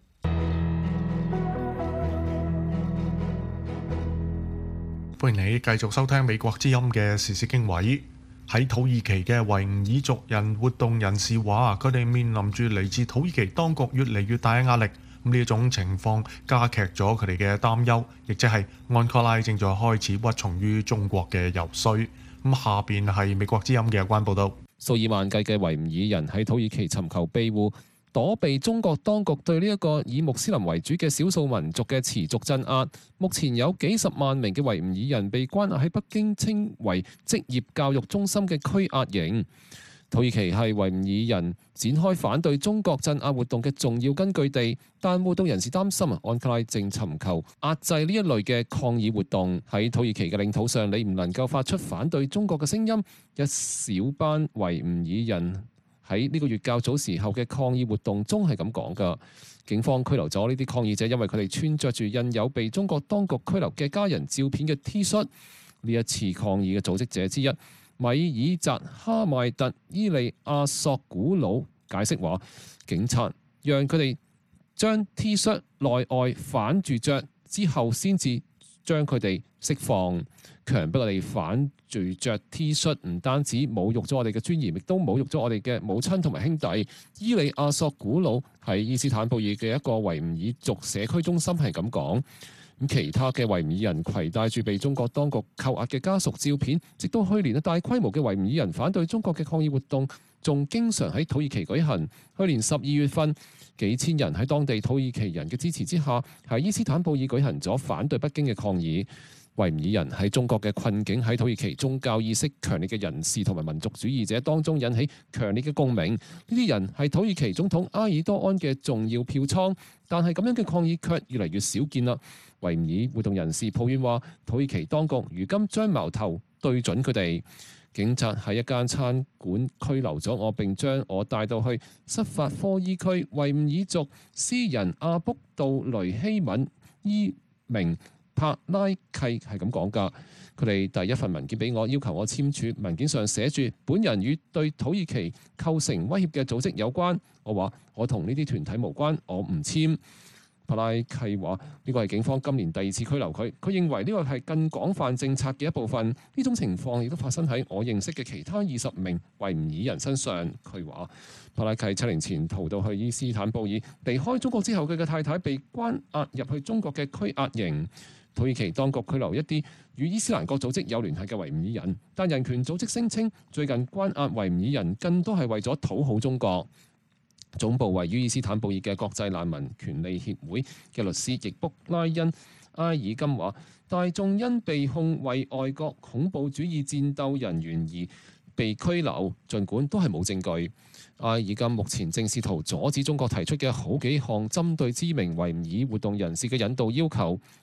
歡迎你繼續收聽美國之音嘅時事經緯。喺土耳其嘅維吾爾族人活動人士話，佢哋面臨住嚟自土耳其當局越嚟越大嘅壓力。咁呢一種情況加劇咗佢哋嘅擔憂，亦即係安卡拉正在開始屈從於中國嘅遊說。咁下邊係美國之音嘅有關報導。 數以萬計嘅維吾爾人喺土耳其尋求庇護，躲避中國當局對呢一個以穆斯林為主嘅少數民族嘅持續鎮壓。目前有幾十萬名嘅維吾爾人被關押喺北京稱為職業教育中心嘅拘押營。土耳其係維吾爾人展開反對中國鎮壓活動嘅重要根據地，但活動人士擔心啊，安卡拉正尋求壓制呢一類嘅抗議活動。喺土耳其嘅領土上，你唔能夠發出反對中國嘅聲音。一小班維吾爾人喺呢個月較早時候嘅抗議活動中係咁講㗎。警方拘留咗呢啲抗議者，因為佢哋穿着住印有被中國當局拘留嘅家人照片嘅 T 恤。呢一次抗議嘅組織者之一，米爾扎哈邁特伊利亞索古魯解釋話，警察讓佢哋將 T 恤內外反住着之後，先至將佢哋釋放。強迫我哋反住着 T 恤，唔單止侮辱咗我哋嘅尊嚴，亦都侮辱咗我哋嘅母親同埋兄弟。伊利亞索古魯喺伊斯坦布爾嘅一個維吾爾族社區中心係咁講。咁其他嘅維吾爾人攜帶住被中國當局扣押嘅家屬照片，直到去年嘅大規模嘅維吾爾人反對中國嘅抗議活動，仲經常喺土耳其舉行。去年十二月份，幾千人喺當地土耳其人嘅支持之下，喺伊斯坦布爾舉行咗反對北京嘅抗議。維吾爾人喺中國嘅困境喺土耳其宗教意識強烈嘅人士同埋民族主義者當中引起強烈嘅共鳴。呢啲人係土耳其總統埃爾多安嘅重要票倉，但係咁樣嘅抗議卻越嚟越少見啦。維吾爾活動人士抱怨話，土耳其當局如今將矛頭對準佢哋。警察喺一間餐館拘留咗我，並將我帶到去塞法科伊區維吾爾族詩人阿卜杜雷希敏伊明帕拉契係咁講㗎。佢哋第一份文件俾我，要求我簽署。文件上寫住本人與對土耳其構成威脅嘅組織有關。我話我同呢啲團體無關，我唔簽。帕拉契話呢個係警方今年第二次拘留佢。佢認為呢個係更廣泛政策嘅一部分。呢種情況亦都發生喺我認識嘅其他二十名維吾爾人身上。佢話帕拉契七年前逃到去伊斯坦布爾，離開中國之後，佢嘅太太被關押入去中國嘅拘押營。土耳其當局拘留一啲與伊斯蘭國組織有聯繫嘅維吾爾人，但人權組織聲稱最近關押維吾爾人更多係為咗討好中國。總部位於伊斯坦布爾嘅國際難民權利協會嘅律師易卜拉恩埃爾金話，大眾因被控為外國恐怖主義戰鬥人員而被拘留，儘管都係冇證據。埃爾金目前正試圖阻止中國提出嘅好幾項針對知名維吾爾活動人士嘅引渡要求。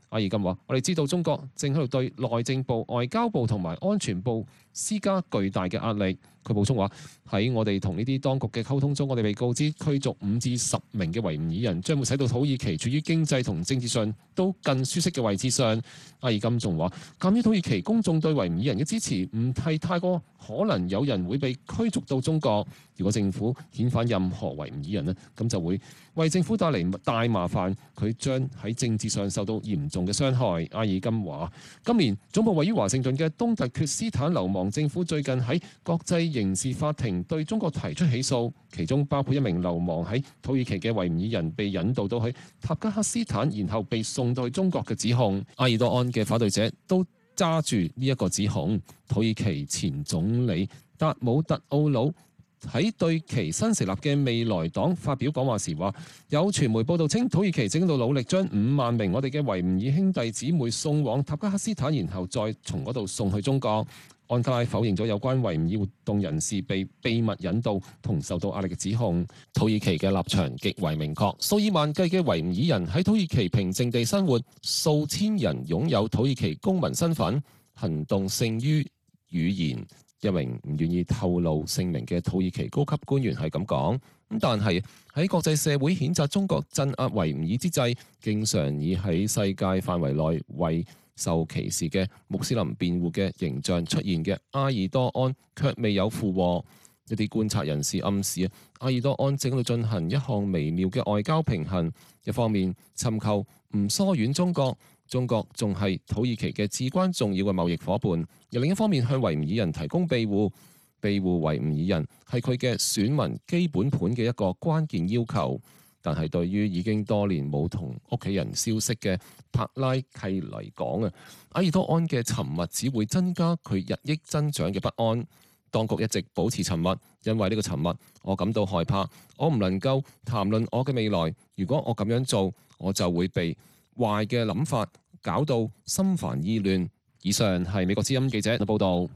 阿爾金話：我哋知道中國正喺度對內政部、外交部同埋安全部施加巨大嘅壓力。佢補充話：喺我哋同呢啲當局嘅溝通中，我哋被告知驅逐五至十名嘅維吾爾人，將會使到土耳其處於經濟同政治上都更舒適嘅位置上。阿爾金仲話：鑑於土耳其公眾對維吾爾人嘅支持唔係太過，可能有人會被驅逐到中國。如果政府遣返任何維吾爾人呢，咁就會為政府帶嚟大麻煩，佢將喺政治上受到嚴重嘅傷害。阿爾金話：今年總部位於華盛頓嘅東突厥斯坦流亡政府最近喺國際刑事法庭對中國提出起訴，其中包括一名流亡喺土耳其嘅維吾爾人被引渡到去塔吉克斯坦，然後被送到去中國嘅指控。阿爾多安嘅反對者都揸住呢一個指控。土耳其前總理達姆特奧魯喺對其新成立嘅未來黨發表講話時話，有傳媒報道稱土耳其正喺度努力將五萬名我哋嘅維吾爾兄弟姊妹送往塔吉克斯坦，然後再從嗰度送去中國。安卡拉否認咗有關維吾爾活動人士被秘密引渡同受到壓力嘅指控。土耳其嘅立場極為明確，數以萬計嘅維吾爾人喺土耳其平靜地生活，數千人擁有土耳其公民身份，行動勝於語言。一名唔願意透露姓名嘅土耳其高級官員係咁講。咁但係喺國際社會譴責中國鎮壓維吾爾之際，經常以喺世界範圍內為受歧視嘅穆斯林辯護嘅形象出現嘅阿爾多安卻未有附和。一啲觀察人士暗示，阿爾多安正喺度進行一項微妙嘅外交平衡，一方面尋求唔疏遠中國，中國仲係土耳其嘅至關重要嘅貿易伙伴；而另一方面向維吾爾人提供庇護，庇護維吾爾人係佢嘅選民基本盤嘅一個關鍵要求。但係對於已經多年冇同屋企人消息嘅帕拉契嚟講啊，阿爾多安嘅沉默只會增加佢日益增長嘅不安。當局一直保持沉默，因為呢個沉默，我感到害怕。我唔能夠談論我嘅未來。如果我咁樣做，我就會被壞嘅諗法搞到心煩意亂。以上係美國之音記者嘅報導。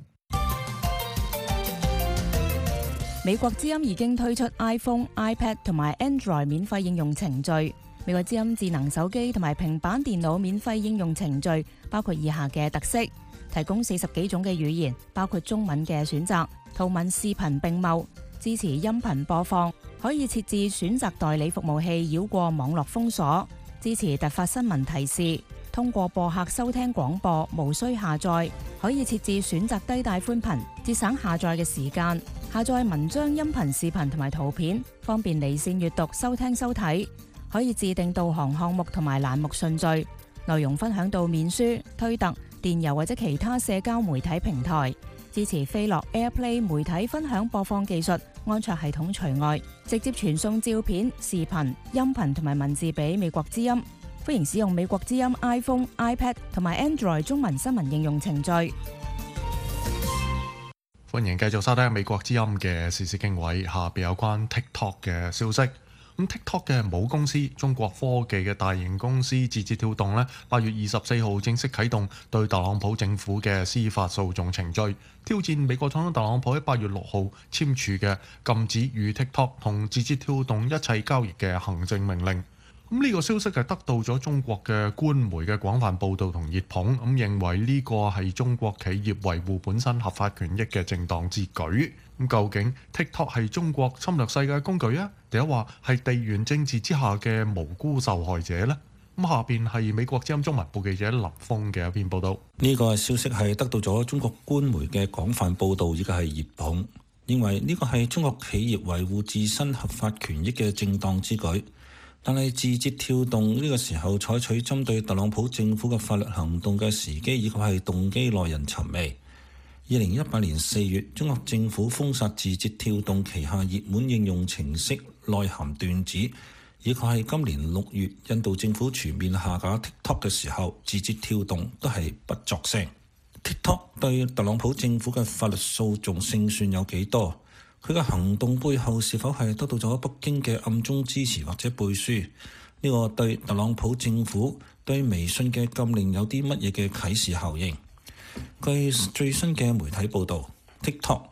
美國之音已經推出 iPhone、iPad 同埋 Android 免費應用程序。美國之音智能手機同埋平板電腦免費應用程序包括以下嘅特色：提供四十幾種嘅語言，包括中文嘅選擇，圖文視頻並茂，支持音頻播放，可以設置選擇代理服務器繞過網絡封鎖，支持突發新聞提示，通過播客收聽廣播，無需下載，可以設置選擇低帶寬頻，節省下載嘅時間。下載文章、音頻、視頻同埋圖片，方便離線閱讀、收聽、收睇。可以自定導航項目同埋欄目順序，內容分享到面書、推特、電郵或者其他社交媒體平台。支持飛樂 AirPlay 媒體分享播放技術，安卓系統除外。直接傳送照片、視頻、音頻同埋文字俾美國之音。歡迎使用美國之音 iPhone、iPad 同埋 Android 中文新聞應用程序。 歡迎繼續收聽美國之音嘅時事經緯，下邊有關 TikTok 嘅消息。咁 TikTok 嘅母公司中國科技嘅大型公司字節跳動呢，八月二十四號正式啟動對特朗普政府嘅司法訴訟程序，挑戰美國總統特朗普喺八月六號簽署嘅禁止與 TikTok 同字節跳動一切交易嘅行政命令。咁呢個消息係得到咗中國嘅官媒嘅廣泛報導同熱捧，咁認為呢個係中國企業維護本身合法權益嘅正當之舉。咁究竟 TikTok 係中國侵略世界工具啊，定係話係地緣政治之下嘅無辜受害者呢？咁下邊係美國之音中文部記者林峰嘅一篇報導。 呢個消息係得到咗中國官媒嘅廣泛報導，以及係熱捧，認為呢個係中國企業維護自身合法權益嘅正當之舉。但係字節跳動呢個時候採取針對特朗普政府嘅法律行動嘅時機以及係動機耐人尋味。二零一八年四月，中國政府封殺字節跳動旗下熱門應用程式內涵段子，以及係今年六月印度政府全面下架 TikTok 嘅時候，字節跳動都係不作聲。TikTok 對特朗普政府嘅法律訴訟勝算有幾多？佢嘅行動背後是否係得到咗北京嘅暗中支持或者背書？呢個對特朗普政府對微信嘅禁令有啲乜嘢嘅啟示效應？據最新嘅媒體報導，TikTok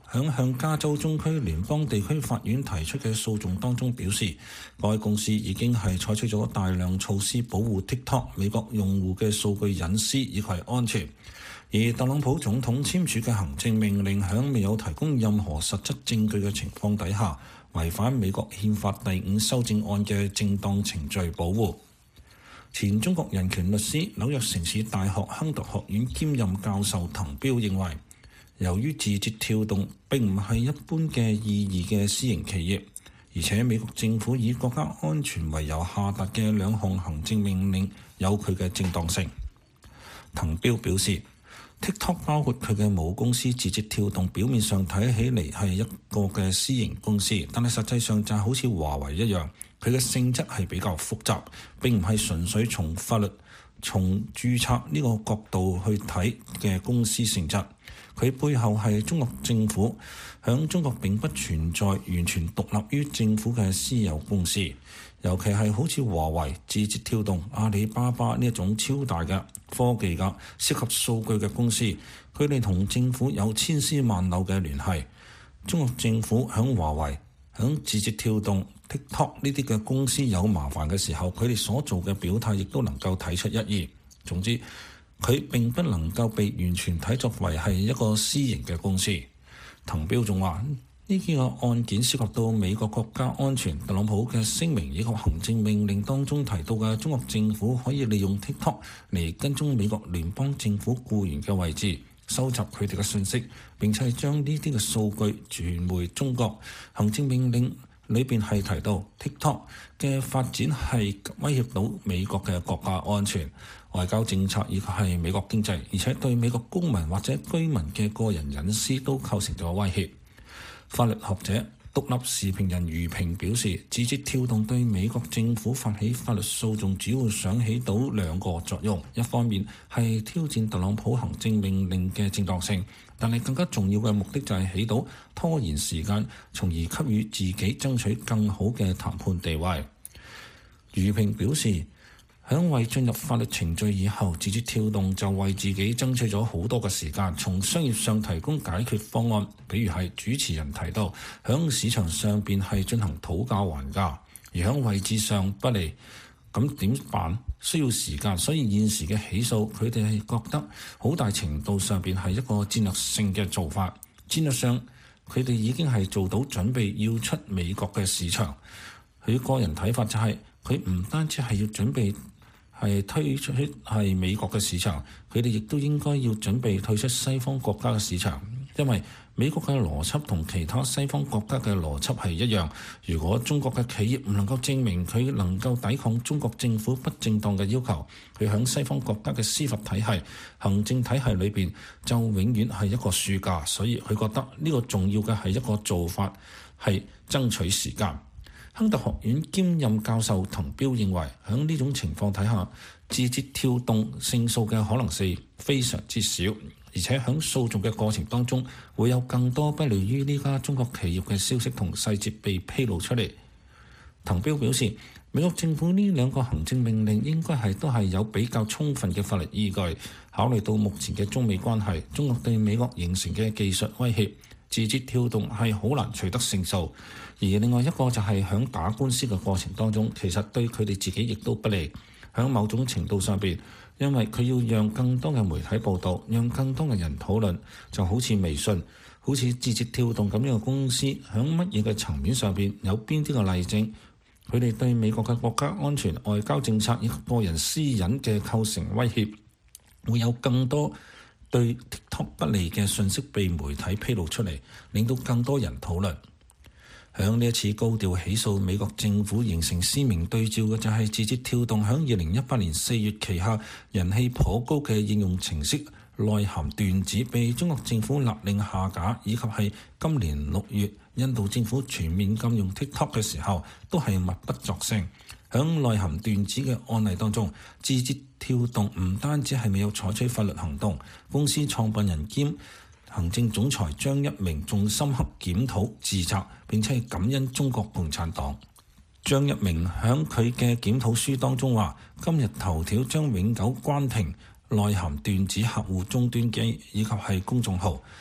響向加州中區聯邦地區法院提出嘅訴訟當中表示，該公司已經係採取咗大量措施保護 TikTok 美國用戶嘅數據隱私以及安全。而特朗普總統簽署嘅行政命令響未有提供任何實質證據嘅情況底下，違反美國憲法第五修正案嘅正當程序保護。前中國人權律師、紐約城市大學亨特學院兼任教授滕彪認為，由於字節跳動並唔係一般嘅意義嘅私營企業，而且美國政府以國家安全為由下達嘅兩項行政命令有佢嘅正當性。滕彪表示，TikTok 包括佢嘅母公司字節跳動，表面上睇起嚟係一個嘅私營公司，但係實際上就係好似華為一樣，佢嘅性質係比較複雜，並唔係純粹從法律、從註冊呢個角度去睇嘅公司性質。佢背後係中國政府，響中國並不存在完全獨立於政府嘅私有公司，尤其係好似華為、字節跳動、阿里巴巴呢一種超大嘅科技嘅涉及數據嘅公司，佢哋同政府有千絲萬縷嘅聯繫。中國政府響華為、響字節跳動、TikTok 呢啲嘅公司有麻煩嘅時候，佢哋所做嘅表態亦都能夠睇出一二。總之，佢並不能夠被完全睇作為係一個私營嘅公司。滕彪仲話，呢幾個案件涉及到美國國家安全，特朗普嘅聲明以及行政命令當中提到嘅中國政府可以利用 TikTok 嚟跟蹤美國聯邦政府僱員嘅位置，收集佢哋嘅信息，並且係將呢啲嘅數據傳回中國。行政命令裏邊係提到 TikTok 嘅發展係威脅到美國嘅國家安全、外交政策以及係美國經濟，而且對美國公民或者居民嘅個人隱私都構成咗威脅。法律學者、獨立時評人余平表示，字節跳動對美國政府發起法律訴訟主要想起到兩個作用，一方面係挑戰特朗普行政命令嘅正當性，但係更加重要嘅目的就係起到拖延時間，從而給予自己爭取更好嘅談判地位。余平表示，響為進入法律程序以後，字節跳動就為自己爭取咗好多嘅時間，從商業上提供解決方案，比如係主持人提到，響市場上邊係進行討價還價，而響位置上不利，咁點辦？需要時間，所以現時嘅起訴，佢哋係覺得好大程度上邊係一個戰略性嘅做法。戰略上，佢哋已經係做到準備要出美國嘅市場。佢個人睇法就係、是，佢唔單止係要準備係推出係美國嘅市場，佢哋亦都應該要準備退出西方國家嘅市場，因為美國嘅邏輯同其他西方國家嘅邏輯係一樣。如果中國嘅企業唔能夠證明佢能夠抵抗中國政府不正當嘅要求，佢響西方國家嘅司法體系、行政體系裏邊就永遠係一個輸家。所以佢覺得呢個重要嘅係一個做法，係爭取時間。亨特學院兼任教授滕彪認為，喺呢種情況底下，字節跳動勝訴嘅可能性非常之少，而且喺訴訟嘅過程當中，會有更多不利於呢家中國企業嘅消息同細節被披露出嚟。滕彪表示，美國政府呢兩個行政命令應該係都係有比較充分嘅法律依據，考慮到目前嘅中美關係、中國對美國形成嘅技術威脅，字節跳動係好難取得勝訴。而另外一個就係喺打官司嘅過程當中，其實對佢哋自己亦都不利。喺某種程度上邊，因為佢要讓更多嘅媒體報導，讓更多嘅人討論，就好似微信、好似字節跳動咁樣嘅公司，喺乜嘢嘅層面上邊有邊啲嘅例證，佢哋對美國嘅國家安全、外交政策以及個人私隱嘅構成威脅，會有更多對 TikTok 不利嘅信息被媒體披露出嚟，令到更多人討論。響呢一次高調起訴美國政府形成鮮明對照嘅就係字節跳動響二零一八年四月旗下人氣頗高嘅應用程式內涵段子被中國政府勒令下架，以及係今年六月印度政府全面禁用 TikTok 嘅時候，都係默不作聲。響內涵段子嘅案例當中，字節跳動唔單止係未有採取法律行動，公司創辦人兼行政總裁張一鳴仲深刻檢討自責，並且係感恩中國共產黨。張一鳴喺佢嘅檢討書當中話，今日頭條將永久關停內涵段子客戶終端機以及係公眾號，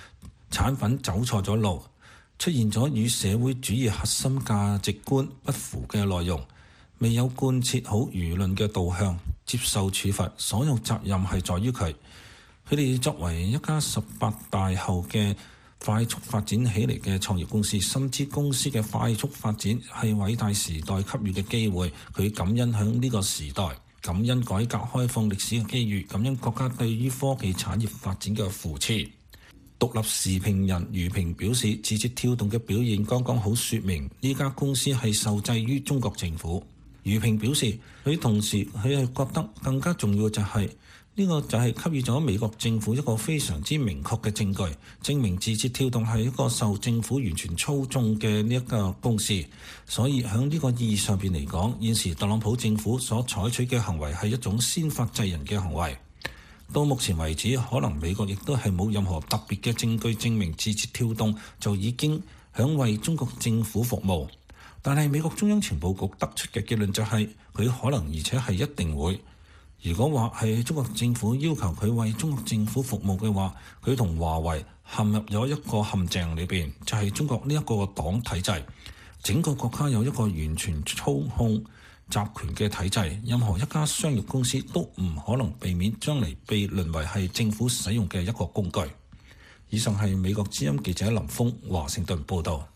產品走錯咗路，出現咗與社會主義核心價值觀不符嘅內容，未有貫徹好輿論嘅導向，接受處罰，所有責任係在於佢。佢哋作為一家十八大後嘅快速發展起嚟嘅創業公司，深知公司嘅快速發展係偉大時代給予嘅機會，佢感恩響呢個時代，感恩改革開放歷史嘅機遇，感恩國家對於科技產業發展嘅扶持。獨立時評人余平表示，字節跳動嘅表現剛剛好說明呢家公司係受制於中國政府。余平表示，佢同時佢係覺得更加重要嘅就係、是。呢個就係給予咗美國政府一個非常之明確嘅證據，證明字節跳動係一個受政府完全操縱嘅呢一個公司。所以喺呢個意義上邊嚟講，現時特朗普政府所採取嘅行為係一種先發制人嘅行為。到目前為止，可能美國亦都係冇任何特別嘅證據證明字節跳動就已經響為中國政府服務。但係美國中央情報局得出嘅結論就係、是、佢可能而且係一定會。如果話係中國政府要求佢為中國政府服務嘅話，佢同華為陷入咗一個陷阱裏邊，就係、是、中國呢一個黨體制，整個國家有一個完全操控集權嘅體制，任何一家商業公司都唔可能避免將嚟被淪為係政府使用嘅一個工具。以上係美國之音記者林峰華盛頓報導。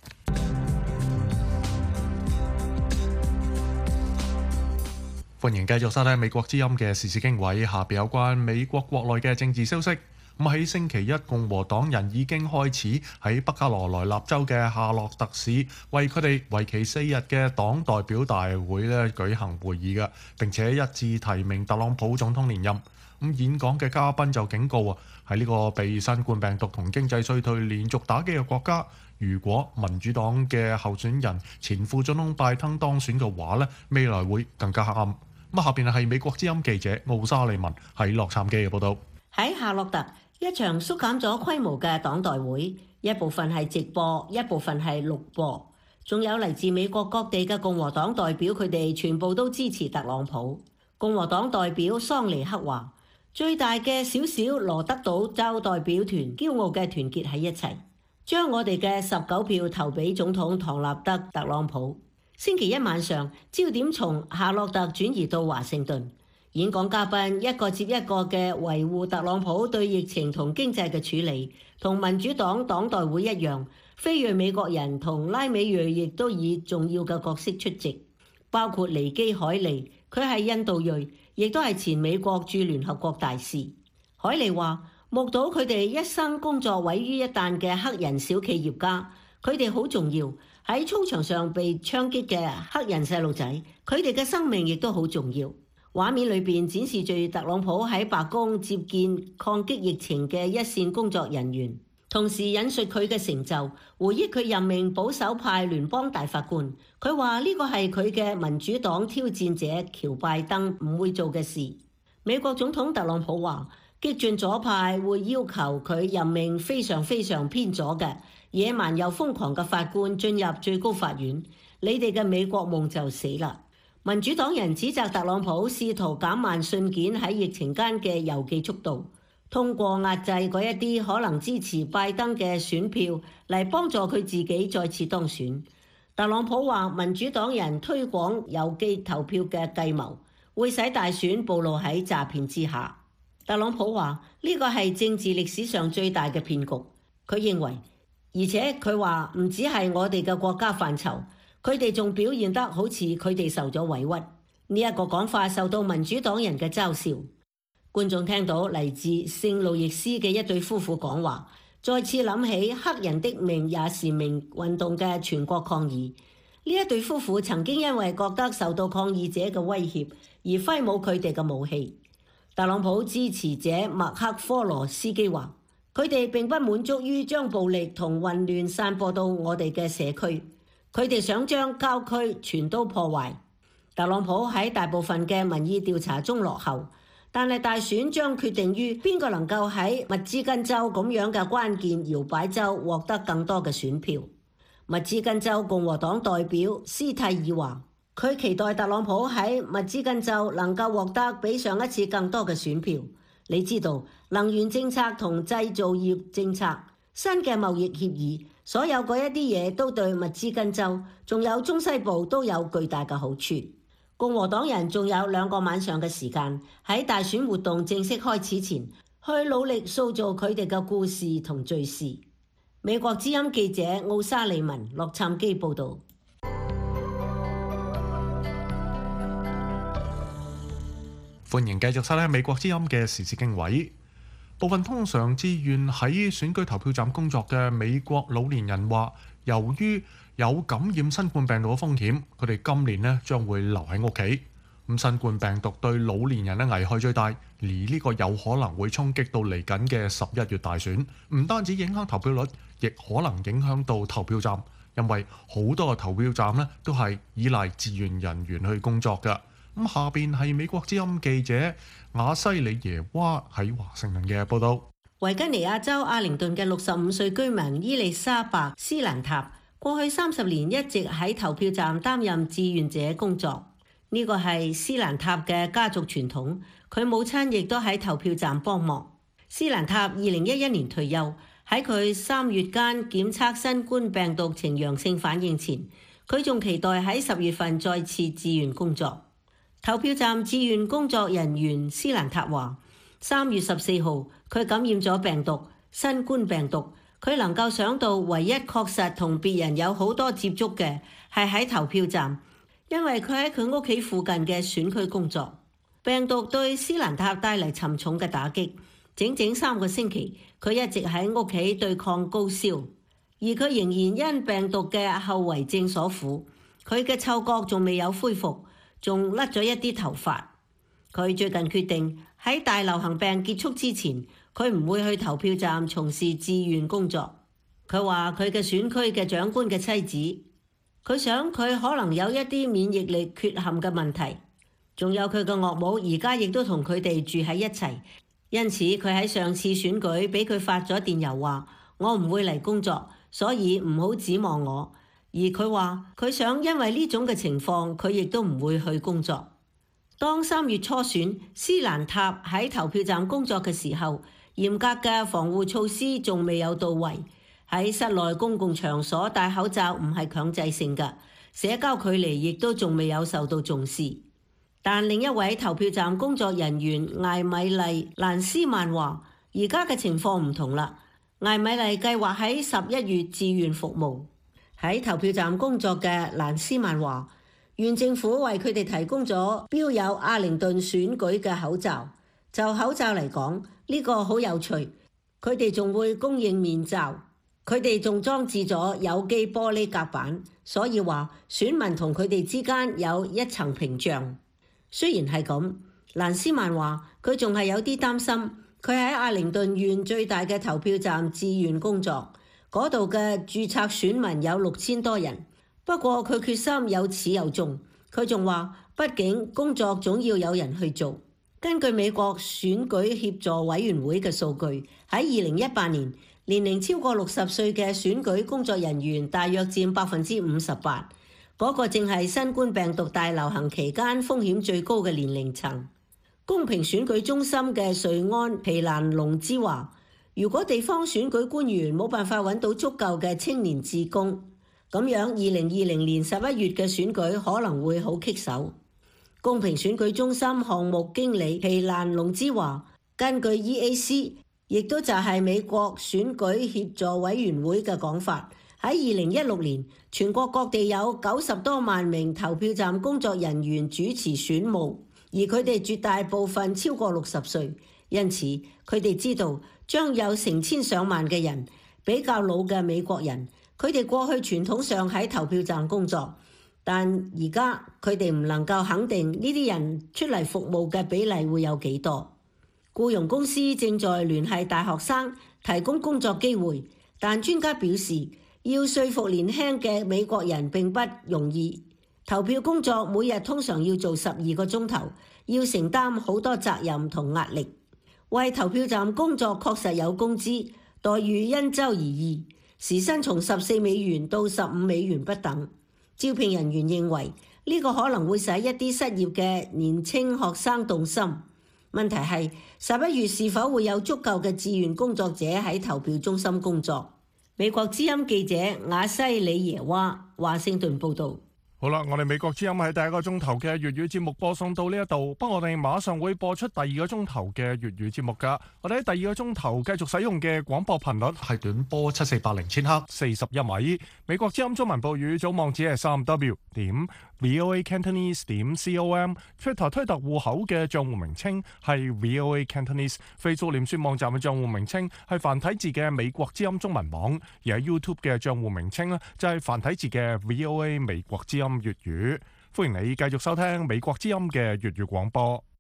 歡迎繼續收聽美國之音嘅時事經緯，下邊有關美國國內嘅政治消息。咁喺星期一，共和黨人已經開始喺北卡羅來納州嘅夏洛特市為佢哋為期四日嘅黨代表大會咧舉行會議嘅，並且一致提名特朗普總統連任。咁演講嘅嘉賓就警告啊，喺呢個被新冠病毒同經濟衰退連續打擊嘅國家，如果民主黨嘅候選人前副總統拜登當選嘅話咧，未來會更加黑暗。咁下邊係美國之音記者奧沙利文喺洛杉磯嘅報道。 喺夏洛特，一場縮減咗規模嘅黨代會，一部分係直播，一部分係錄播，仲有嚟自美國各地嘅共和黨代表，佢哋全部都支持特朗普。共和黨代表桑尼克話：最大嘅小小羅德島州代表團驕傲嘅團結喺一齊，將我哋嘅十九票投俾總統唐納德特朗普。星期一晚上，焦點從夏洛特轉移到華盛頓，演講嘉賓一個接一個嘅維護特朗普對疫情同經濟嘅處理，同民主黨黨代會一樣，非裔美國人同拉美裔亦都以重要嘅角色出席，包括尼基海利，佢係印度裔，亦都係前美國駐聯合國大使。海利話：目睹佢哋一生工作毀於一旦嘅黑人小企業家，佢哋好重要。喺操場上被槍擊嘅黑人細路仔，佢哋嘅生命亦都好重要。畫面裏邊展示住特朗普喺白宮接見抗擊疫情嘅一線工作人員，同時引述佢嘅成就，回憶佢任命保守派聯邦大法官。佢話呢個係佢嘅民主黨挑戰者喬拜登唔會做嘅事。美國總統特朗普話：激進左派會要求佢任命非常非常偏左嘅野蠻又瘋狂嘅法官進入最高法院，你哋嘅美國夢就死啦！民主黨人指責特朗普試圖減慢信件喺疫情間嘅郵寄速度，通過壓制嗰一啲可能支持拜登嘅選票嚟幫助佢自己再次當選。特朗普話民主黨人推廣郵寄投票嘅計謀會使大選暴露喺詐騙之下。特朗普話呢個係政治歷史上最大嘅騙局。佢認為，而且佢話唔止係我哋嘅國家範疇，佢哋仲表現得好似佢哋受咗委屈。呢一個講法受到民主黨人嘅嘲笑。觀眾聽到嚟自聖路易斯嘅一對夫婦講話，再次諗起黑人的命也是命運動嘅全國抗議。呢一對夫婦曾經因為覺得受到抗議者嘅威脅而揮舞佢哋嘅武器。特朗普支持者麥克科羅斯基話：佢哋並不滿足於將暴力同混亂散播到我哋嘅社區，佢哋想將郊區全都破壞。特朗普喺大部分嘅民意調查中落後，但係大選將決定於邊個能夠喺密芝根州咁樣嘅關鍵搖擺州獲得更多嘅選票。密芝根州共和黨代表斯蒂爾話：佢期待特朗普喺密芝根州能夠獲得比上一次更多嘅選票。你知道能源政策同製造業政策新嘅貿易協議，所有嗰一啲嘢都對密芝根州仲有中西部都有巨大嘅好處。共和黨人仲有兩個晚上嘅時間，喺大選活動正式開始前，去努力塑造佢哋嘅故事同敘事。美國之音記者奧沙利文洛杉磯報導。 歡迎繼續收聽美國之音嘅時事經緯。部分通常志願喺選舉投票站工作嘅美國老年人話，由於有感染新冠病毒嘅風險，佢哋今年呢將會留喺屋企。咁新冠病毒對老年人嘅危害最大，而呢個有可能會衝擊到嚟緊嘅十一月大選，唔單止影響投票率，亦可能影響到投票站，因為好多嘅投票站呢都係依賴志願人員去工作㗎。咁下邊係美國之音記者亞西里耶娃喺華盛頓嘅報道。 維吉尼亞州阿靈頓嘅六十五歲居民伊麗莎白斯蘭塔，過去三十年一直喺投票站擔任志願者工作。呢個係斯蘭塔嘅家族傳統，佢母親亦都喺投票站幫忙。斯蘭塔二零一一年退休，喺佢三月間檢測新冠病毒呈陽性反應前，佢仲期待喺十月份再次志願工作。投票站志願工作人員斯蘭塔話：三月十四號佢感染咗病毒，新冠病毒。佢能夠想到唯一確實同別人有好多接觸嘅係喺投票站，因為佢喺佢屋企附近嘅選區工作。病毒對斯蘭塔帶嚟沉重嘅打擊，整整三個星期佢一直喺屋企對抗高燒，而佢仍然因病毒嘅後遺症所苦。佢嘅嗅覺仲未有恢復，仲甩咗一啲頭髮。佢最近決定喺大流行病結束之前，佢唔會去投票站從事志願工作。佢話佢嘅選區嘅長官嘅妻子，佢想佢可能有一啲免疫力缺陷嘅問題，仲有佢嘅岳母而家亦都同佢哋住喺一齊，因此佢喺上次選舉俾佢發咗電郵話：我唔會嚟工作，所以唔好指望我。而佢話佢想因為呢種嘅情況，佢亦都唔會去工作。當三月初選斯蘭塔喺投票站工作嘅時候，嚴格嘅防護措施仲未有到位，喺室內公共場所戴口罩唔係強制性嘅，社交距離亦都仲未有受到重視。但另一位投票站工作人員艾米麗蘭斯曼話：而家嘅情況唔同啦，艾米麗計劃喺十一月志願服務。喺投票站工作嘅蘭斯曼話：縣政府為佢哋提供咗標有阿靈頓選舉嘅口罩。就口罩嚟講，呢個好有趣。佢哋仲會供應面罩，佢哋仲裝置咗有機玻璃隔板，所以話選民同佢哋之間有一層屏障。雖然係咁，蘭斯曼話佢仲係有啲擔心。佢喺阿靈頓縣最大嘅投票站志願工作，嗰度嘅註冊選民有六千多人。不過佢決心有始有終。佢仲話，畢竟工作總要有人去做。根據美國選舉協助委員會嘅數據，喺二零一八年，年齡超過六十歲嘅選舉工作人員大約佔百分之五十八，嗰個正係新冠病毒大流行期間風險最高嘅年齡層。公平選舉中心嘅瑞安皮蘭龍茲話：如果地方選舉官員冇辦法揾到足夠嘅青年志工，咁樣二零二零年十一月嘅選舉可能會好棘手。公平選舉中心項目經理皮蘭龍茲話：根據 E A C， 亦都就係美國選舉協助委員會嘅講法，喺二零一六年，全國各地有九十多萬名投票站工作人員主持選務，而佢哋絕大部分超過六十歲，因此佢哋知道將有成千上萬嘅人比較老嘅美國人，佢哋過去傳統上喺投票站工作。但而家佢哋唔能夠肯定呢啲人出嚟服務嘅比例會有幾多。僱傭公司正在聯繫大學生提供工作機會，但專家表示要說服年輕嘅美國人並不容易。投票工作每日通常要做十二個鐘頭，要承擔好多責任同壓力。為投票站工作確實有工資，待遇因州而異，時薪從十四美元到十五美元不等。招聘人員認為呢個可能會使一啲失業嘅年輕學生動心， 問題係十一月是否會有足夠嘅志願工作者喺投票中心工作？美國之音記者亞西里耶娃華盛頓報導。 好啦，我哋美國之音喺第一個鐘頭嘅粵語節目播送到呢一度，不過我哋馬上會播出第二個鐘頭嘅粵語節目噶。我哋喺第二個鐘頭繼續使用嘅廣播頻率係短波七四八零千赫四十一米。美國之音中文報語總網址係三 w 點 voa cantonese 點 com。Twitter 推特戶口嘅賬戶名稱係 voa cantonese。Facebook 臉書網站嘅賬戶名稱係繁體字嘅美國之音中文網，而喺 YouTube 嘅賬戶名稱呢就係繁體字嘅 voa 美國之音粵語。歡迎你繼續收聽美國之音嘅粵語廣播。